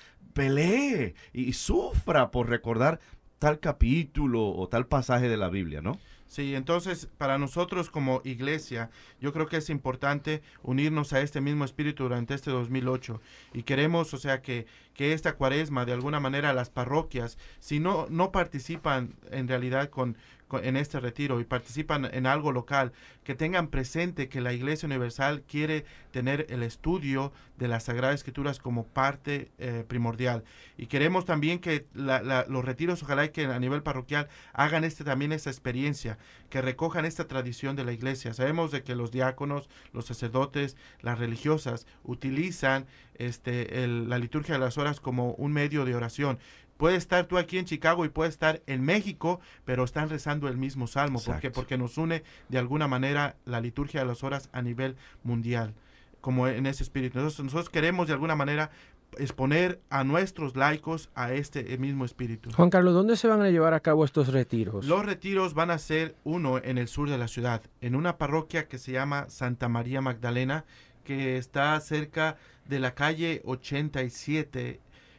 pelee y, y sufra por recordar tal capítulo o tal pasaje de la Biblia, ¿no? Sí, entonces para nosotros como iglesia, yo creo que es importante unirnos a este mismo espíritu durante este dos mil ocho, y queremos, o sea, que, que esta cuaresma, de alguna manera, las parroquias, si no, no participan en realidad con, con en este retiro y participan en algo local, que tengan presente que la Iglesia Universal quiere tener el estudio de las Sagradas Escrituras como parte eh, primordial. Y queremos también que la, la, los retiros, ojalá que a nivel parroquial hagan este también esa experiencia, que recojan esta tradición de la iglesia. Sabemos de que los diáconos, los sacerdotes, las religiosas utilizan este, el, la liturgia de las horas como un medio de oración. Puedes estar tú aquí en Chicago y puedes estar en México, pero están rezando el mismo salmo. ¿Por qué? Porque nos une de alguna manera la liturgia de las horas a nivel mundial, como en ese espíritu. Nosotros, nosotros queremos de alguna manera exponer a nuestros laicos a este mismo espíritu. Juan Carlos, ¿dónde se van a llevar a cabo estos retiros? Los retiros van a ser uno en el sur de la ciudad, en una parroquia que se llama Santa María Magdalena, que está cerca de la calle ochenta y siete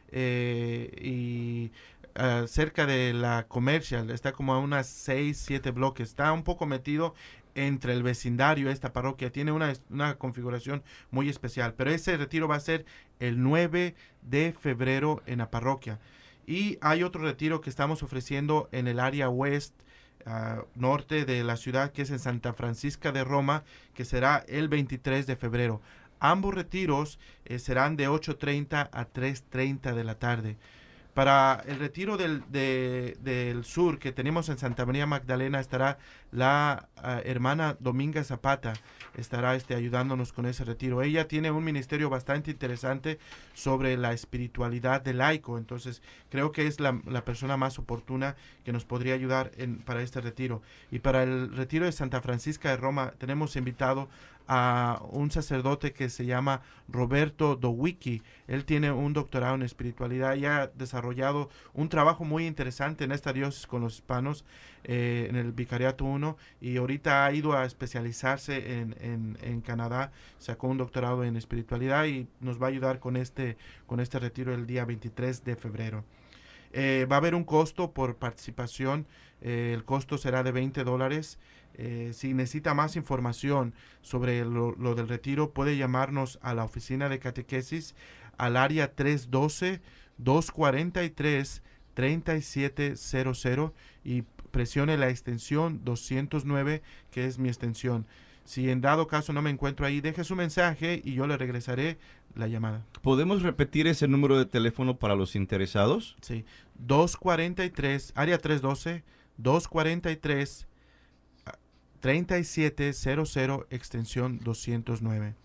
eh, y uh, cerca de la Commercial. Está como a unas seis, siete bloques. Está un poco metido entre el vecindario. Esta parroquia tiene una, una configuración muy especial, pero ese retiro va a ser el nueve de febrero en la parroquia. Y hay otro retiro que estamos ofreciendo en el área west, uh, norte de la ciudad, que es en Santa Francisca de Roma, que será el veintitrés de febrero. Ambos retiros eh, serán de ocho treinta a tres treinta de la tarde. Para el retiro del, de, del sur que tenemos en Santa María Magdalena estará la uh, hermana Dominga Zapata, estará este, ayudándonos con ese retiro. Ella tiene un ministerio bastante interesante sobre la espiritualidad del laico, entonces creo que es la, la persona más oportuna que nos podría ayudar en, para este retiro. Y para el retiro de Santa Francisca de Roma tenemos invitado a un sacerdote que se llama Roberto Dowicki. Él tiene un doctorado en espiritualidad y ha desarrollado un trabajo muy interesante en esta diócesis con los hispanos eh, en el Vicariato uno, y ahorita ha ido a especializarse en, en, en Canadá, sacó un doctorado en espiritualidad y nos va a ayudar con este, con este retiro el día veintitrés de febrero. Eh, va a haber un costo por participación, eh, el costo será de veinte dólares. Eh, si necesita más información sobre lo, lo del retiro, puede llamarnos a la oficina de catequesis al área tres uno dos, dos cuatro tres, tres siete cero cero y presione la extensión doscientos nueve, que es mi extensión. Si en dado caso no me encuentro ahí, deje su mensaje y yo le regresaré la llamada. ¿Podemos repetir ese número de teléfono para los interesados? Sí, dos cuatro tres, área tres uno dos, dos cuatro tres, tres siete cero cero, extensión doscientos nueve.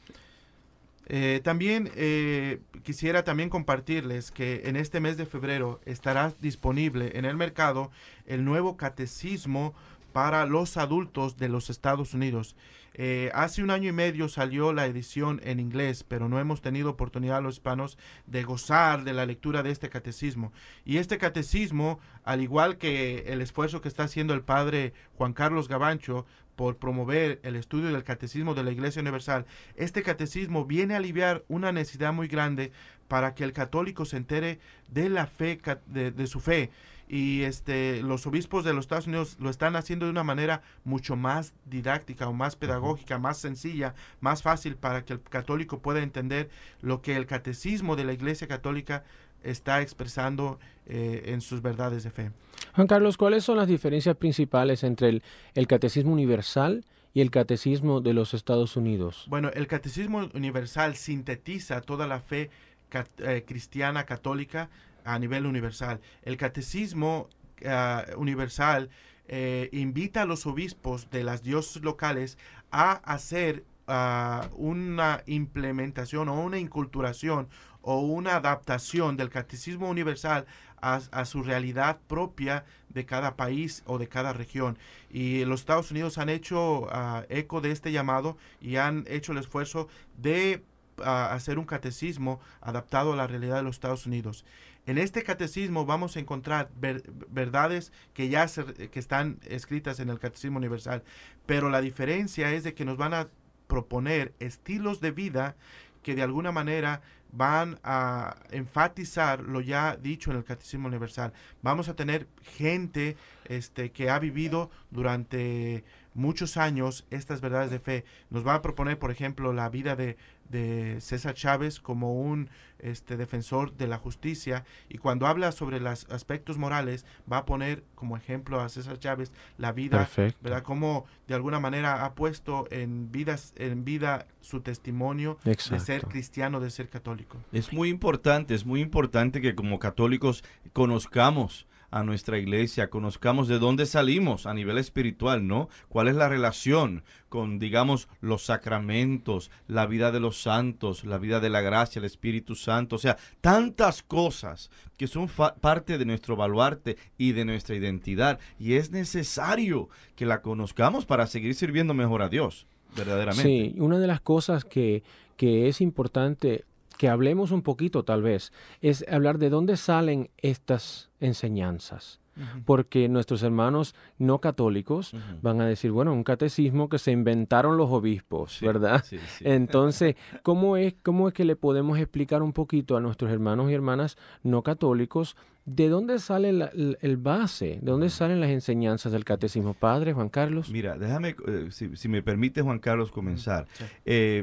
Eh, también eh, quisiera también compartirles que en este mes de febrero estará disponible en el mercado el nuevo catecismo para los adultos de los Estados Unidos. Eh, hace un año y medio salió la edición en inglés, pero no hemos tenido oportunidad los hispanos de gozar de la lectura de este catecismo. Y este catecismo, al igual que el esfuerzo que está haciendo el padre Juan Carlos Gavancho por promover el estudio del catecismo de la Iglesia Universal, este catecismo viene a aliviar una necesidad muy grande para que el católico se entere de la fe, de, de su fe. Y este, los obispos de los Estados Unidos lo están haciendo de una manera mucho más didáctica o más pedagógica, más sencilla, más fácil para que el católico pueda entender lo que el catecismo de la Iglesia Católica está expresando eh, en sus verdades de fe. Juan Carlos, ¿cuáles son las diferencias principales entre el, el catecismo universal y el catecismo de los Estados Unidos? Bueno, el catecismo universal sintetiza toda la fe cat, eh, cristiana católica a nivel universal. El catecismo uh, universal eh, invita a los obispos de las diócesis locales a hacer uh, una implementación o una inculturación o una adaptación del catecismo universal a, a su realidad propia de cada país o de cada región. Y los Estados Unidos han hecho uh, eco de este llamado y han hecho el esfuerzo de uh, hacer un catecismo adaptado a la realidad de los Estados Unidos. En este catecismo vamos a encontrar ver, verdades que ya se, que están escritas en el catecismo universal, pero la diferencia es de que nos van a proponer estilos de vida que de alguna manera van a enfatizar lo ya dicho en el catecismo universal. Vamos a tener gente este, que ha vivido durante muchos años estas verdades de fe. Nos va a proponer, por ejemplo, la vida de, de César Chávez como un este, defensor de la justicia, y cuando habla sobre los aspectos morales va a poner como ejemplo a César Chávez la vida, Perfecto. ¿verdad? Como de alguna manera ha puesto en, vidas, en vida su testimonio Exacto. de ser cristiano, de ser católico. Es muy importante, es muy importante que como católicos conozcamos a nuestra iglesia, conozcamos de dónde salimos a nivel espiritual, ¿no? ¿Cuál es la relación con, digamos, los sacramentos, la vida de los santos, la vida de la gracia, el Espíritu Santo? O sea, tantas cosas que son parte de nuestro baluarte y de nuestra identidad, y es necesario que la conozcamos para seguir sirviendo mejor a Dios, verdaderamente. Sí, una de las cosas que, que es importante que hablemos un poquito tal vez, es hablar de dónde salen estas enseñanzas. Uh-huh. Porque nuestros hermanos no católicos uh-huh. van a decir, bueno, un catecismo que se inventaron los obispos, sí, ¿verdad? Sí, sí. Entonces, ¿cómo es, cómo es que le podemos explicar un poquito a nuestros hermanos y hermanas no católicos de dónde sale la, el, el base, de dónde uh-huh. salen las enseñanzas del catecismo? Padre, Juan Carlos. Mira, déjame, eh, si, si me permite, Juan Carlos, comenzar. Uh-huh. Sí. Eh,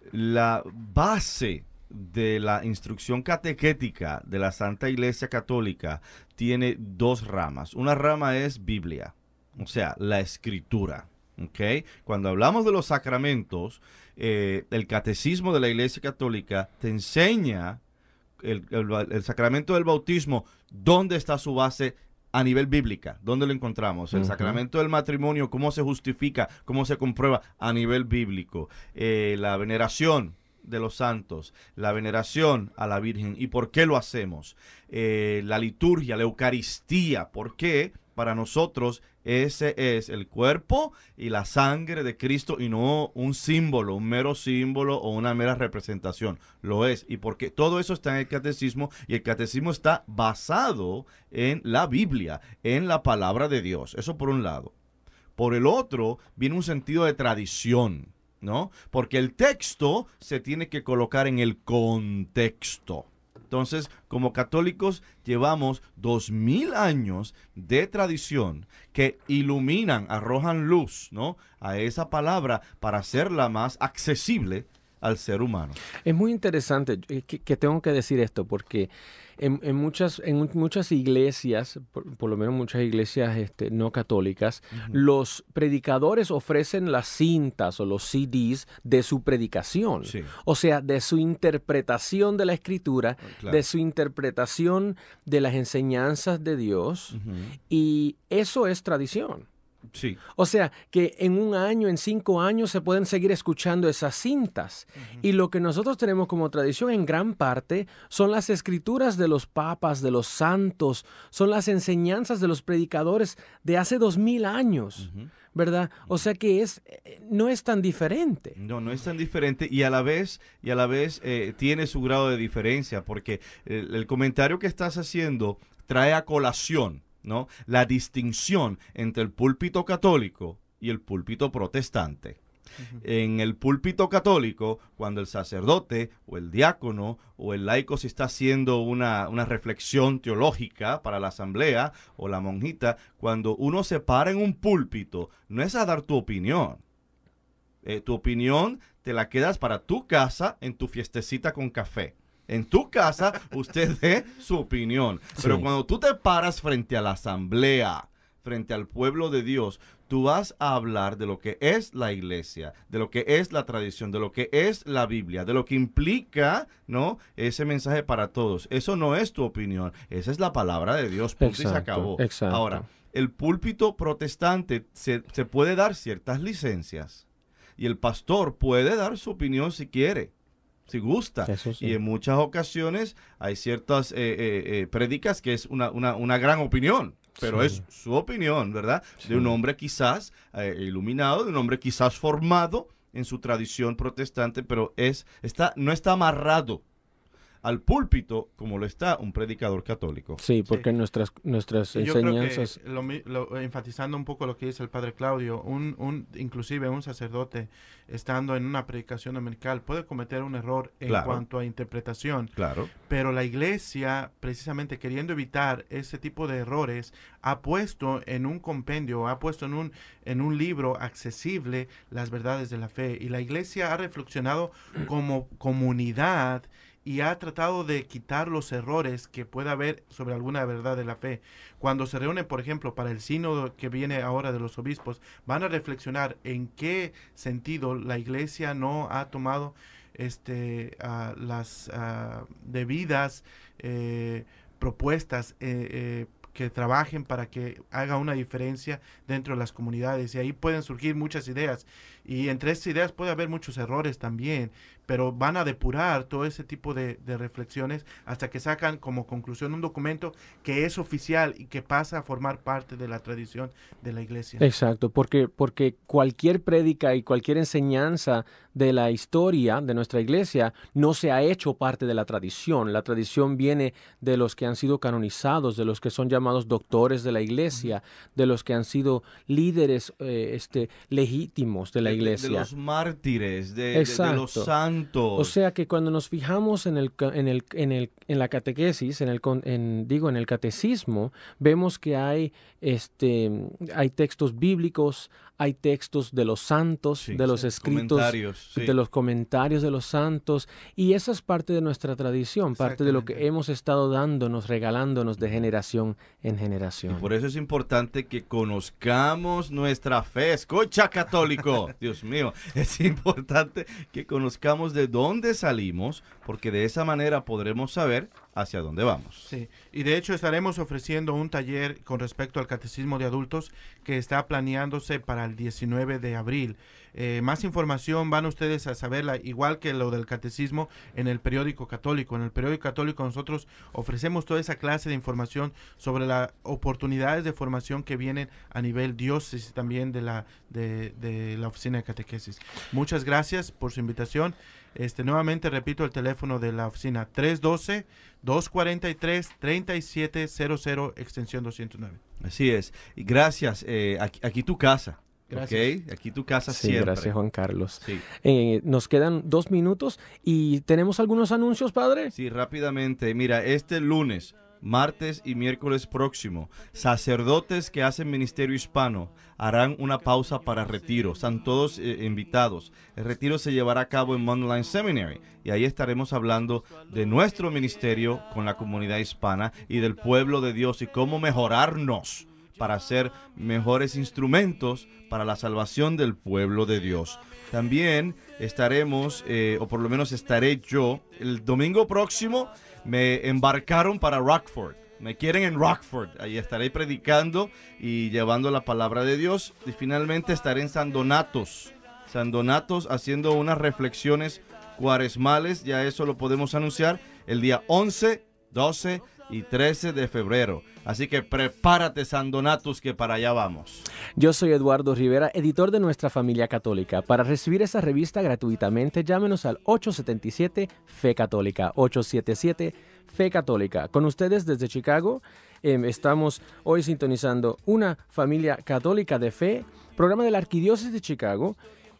la base de la instrucción catequética de la Santa Iglesia Católica tiene dos ramas. Una rama es Biblia, o sea, la Escritura, ¿Okay? Cuando hablamos de los sacramentos, eh, el catecismo de la Iglesia Católica te enseña el, el, el sacramento del bautismo, dónde está su base a nivel bíblica, dónde lo encontramos. El uh-huh. sacramento del matrimonio, cómo se justifica, cómo se comprueba a nivel bíblico. Eh, la veneración de los santos, la veneración a la Virgen y por qué lo hacemos. Eh, la liturgia, la Eucaristía, ¿por qué? Para nosotros ese es el cuerpo y la sangre de Cristo y no un símbolo, un mero símbolo o una mera representación. Lo es. Y porque todo eso está en el catecismo y el catecismo está basado en la Biblia, en la palabra de Dios. Eso por un lado. Por el otro, viene un sentido de tradición, ¿no? Porque el texto se tiene que colocar en el contexto. Entonces, como católicos, llevamos dos mil años de tradición que iluminan, arrojan luz, ¿no?, a esa palabra para hacerla más accesible al ser humano. Es muy interesante que, que tengo que decir esto, porque en, en, muchas, en muchas iglesias, por, por lo menos muchas iglesias este, no católicas, uh-huh. los predicadores ofrecen las cintas o los C Ds de su predicación. Sí. O sea, de su interpretación de la Escritura, claro. de su interpretación de las enseñanzas de Dios, uh-huh. y eso es tradición. Sí. O sea, que en un año, en cinco años, se pueden seguir escuchando esas cintas. Uh-huh. Y lo que nosotros tenemos como tradición en gran parte son las escrituras de los papas, de los santos, son las enseñanzas de los predicadores de hace dos mil años, uh-huh. ¿verdad? O sea que es, no es tan diferente. No, no es tan diferente y a la vez, y a la vez eh, tiene su grado de diferencia, porque el, el comentario que estás haciendo trae a colación, ¿no?, la distinción entre el púlpito católico y el púlpito protestante. Uh-huh. En el púlpito católico, cuando el sacerdote o el diácono o el laico se está haciendo una, una reflexión teológica para la asamblea o la monjita, cuando uno se para en un púlpito, no es a dar tu opinión. Eh, tu opinión te la quedas para tu casa en tu fiestecita con café. En tu casa, usted dé su opinión. Sí. Pero cuando tú te paras frente a la asamblea, frente al pueblo de Dios, tú vas a hablar de lo que es la iglesia, de lo que es la tradición, de lo que es la Biblia, de lo que implica, ¿no?, ese mensaje para todos. Eso no es tu opinión, esa es la palabra de Dios, punto, exacto, y se acabó. Exacto. Ahora, el púlpito protestante se, se puede dar ciertas licencias y el pastor puede dar su opinión si quiere, si gusta. Eso sí. Y en muchas ocasiones hay ciertas eh, eh, eh, prédicas que es una, una, una gran opinión, pero sí. es su opinión, ¿verdad? Sí. De un hombre quizás eh, iluminado, de un hombre quizás formado en su tradición protestante, pero es está no está amarrado al púlpito como lo está un predicador católico. Sí, porque sí. nuestras nuestras sí, enseñanzas... Yo creo que lo, lo, enfatizando un poco lo que dice el padre Claudio, un, un inclusive un sacerdote estando en una predicación dominical puede cometer un error en claro. cuanto a interpretación. Claro. Pero la iglesia, precisamente queriendo evitar ese tipo de errores, ha puesto en un compendio, ha puesto en un, en un libro accesible las verdades de la fe. Y la iglesia ha reflexionado como comunidad y ha tratado de quitar los errores que pueda haber sobre alguna verdad de la fe. Cuando se reúnen, por ejemplo, para el sínodo que viene ahora de los obispos, van a reflexionar en qué sentido la iglesia no ha tomado este, uh, las uh, debidas eh, propuestas eh, eh, que trabajen para que haga una diferencia dentro de las comunidades. Y ahí pueden surgir muchas ideas. Y entre esas ideas puede haber muchos errores también, pero van a depurar todo ese tipo de, de reflexiones hasta que sacan como conclusión un documento que es oficial y que pasa a formar parte de la tradición de la iglesia. Exacto, porque, porque cualquier prédica y cualquier enseñanza de la historia de nuestra iglesia no se ha hecho parte de la tradición. La tradición viene de los que han sido canonizados, de los que son llamados doctores de la iglesia, de los que han sido líderes eh, este, legítimos de la iglesia. De, de los mártires, de, de, de los santos. O sea que cuando nos fijamos en el en el en el en la catequesis, en el en, digo en el catecismo, vemos que hay este hay textos bíblicos, hay textos de los santos, sí, de los sí, escritos Santos, sí. de los comentarios de los santos, y esa es parte de nuestra tradición, parte de lo que hemos estado dándonos, regalándonos de generación en generación. Y por eso es importante que conozcamos nuestra fe. Escucha, católico, Dios mío, es importante que conozcamos de dónde salimos, porque de esa manera podremos saber hacia dónde vamos. Sí, y de hecho estaremos ofreciendo un taller con respecto al catecismo de adultos que está planeándose para el diecinueve de abril. Eh, más información van ustedes a saberla, igual que lo del catecismo, en el periódico católico. En el periódico católico nosotros ofrecemos toda esa clase de información sobre las oportunidades de formación que vienen a nivel diócesis también de la, de, de la oficina de catequesis. Muchas gracias por su invitación. Este, nuevamente repito el teléfono de la oficina, tres uno dos, dos cuatro tres, tres siete cero cero, extensión doscientos nueve. Así es. Y gracias. Eh, aquí, aquí tu casa. Gracias. Okay. Aquí tu casa Sí, siempre. gracias, Juan Carlos. Sí. Eh, nos quedan dos minutos y tenemos algunos anuncios, padre. Sí, rápidamente. Mira, este lunes, martes y miércoles próximo, sacerdotes que hacen ministerio hispano harán una pausa para retiro. Están todos eh, invitados. El retiro se llevará a cabo en Mountain Seminary y ahí estaremos hablando de nuestro ministerio con la comunidad hispana y del pueblo de Dios y cómo mejorarnos para ser mejores instrumentos para la salvación del pueblo de Dios. También estaremos, eh, o por lo menos estaré yo, el domingo próximo me embarcaron para Rockford. Me quieren en Rockford. Ahí estaré predicando y llevando la palabra de Dios. Y finalmente estaré en San Donatos. San Donatos haciendo unas reflexiones cuaresmales. Ya eso lo podemos anunciar el día once, doce y trece de febrero. Así que prepárate, San Donatus, que para allá vamos. Yo soy Eduardo Rivera, editor de Nuestra Familia Católica. Para recibir esta revista gratuitamente, llámenos al ocho siete siete, F E Católica, ocho siete siete, F E Católica. Con ustedes desde Chicago, eh, estamos hoy sintonizando Una Familia Católica de Fe, programa de la Arquidiócesis de Chicago,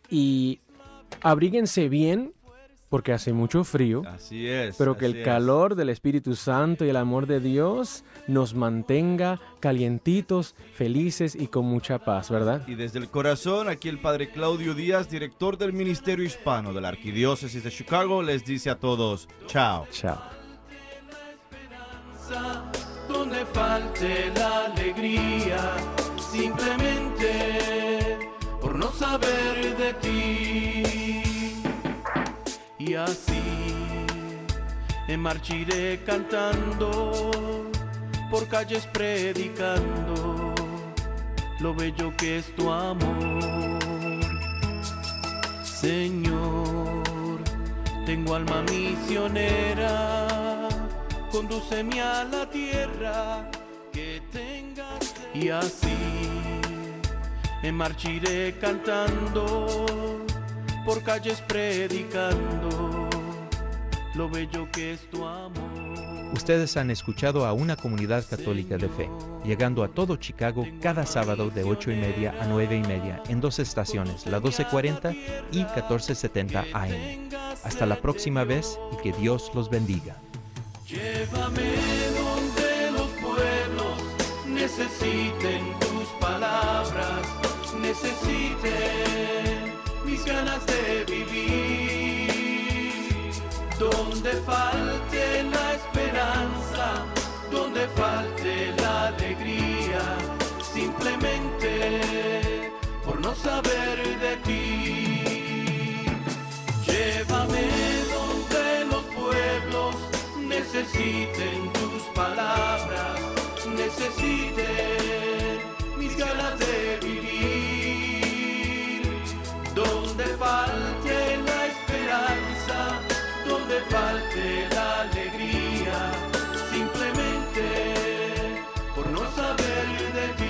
y abríguense bien, porque hace mucho frío. Así es. Pero que así el es. calor del Espíritu Santo y el amor de Dios nos mantenga calientitos, felices y con mucha paz, ¿verdad? Y desde el corazón, aquí el Padre Claudio Díaz, director del Ministerio Hispano de la Arquidiócesis de Chicago, les dice a todos, chao. Chao. Donde falte la alegría, simplemente por no saber de ti. Y así me marchiré cantando, por calles predicando lo bello que es tu amor. Señor, tengo alma misionera, condúceme a la tierra que tengas. Y así me marchiré cantando, por calles predicando lo bello que es tu amor. Ustedes han escuchado a Una Comunidad Católica de Fe, llegando a todo Chicago cada sábado de ocho y media a nueve y media en dos estaciones, la doce cuarenta y catorce setenta A M. Hasta la próxima vez y que Dios los bendiga. Llévame donde los pueblos necesiten tus palabras, necesiten mis ganas de vivir, donde falte la esperanza, donde falte la alegría, simplemente por no saber de ti. Llévame donde los pueblos necesiten tus palabras, necesiten mis ganas de vivir, donde falte la esperanza, donde falte la alegría, simplemente por no saber de ti.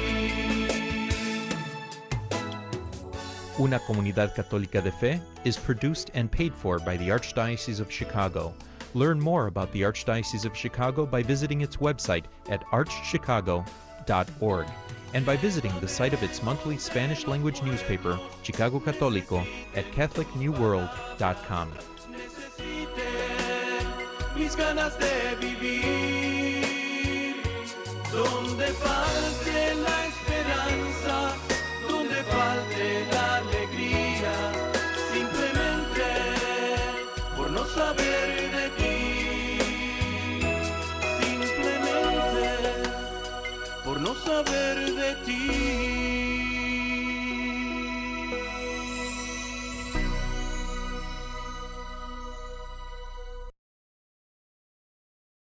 Una Comunidad Católica de Fe is produced and paid for by the Archdiocese of Chicago. Learn more about the Archdiocese of Chicago by visiting its website at arch chicago dot org and by visiting the site of its monthly Spanish-language newspaper, Chicago Católico, at catholic new world dot com. Mis ganas de vivir, donde falte la esperanza, donde falte la alegría, simplemente saber de ti, simplemente por no saber de ti.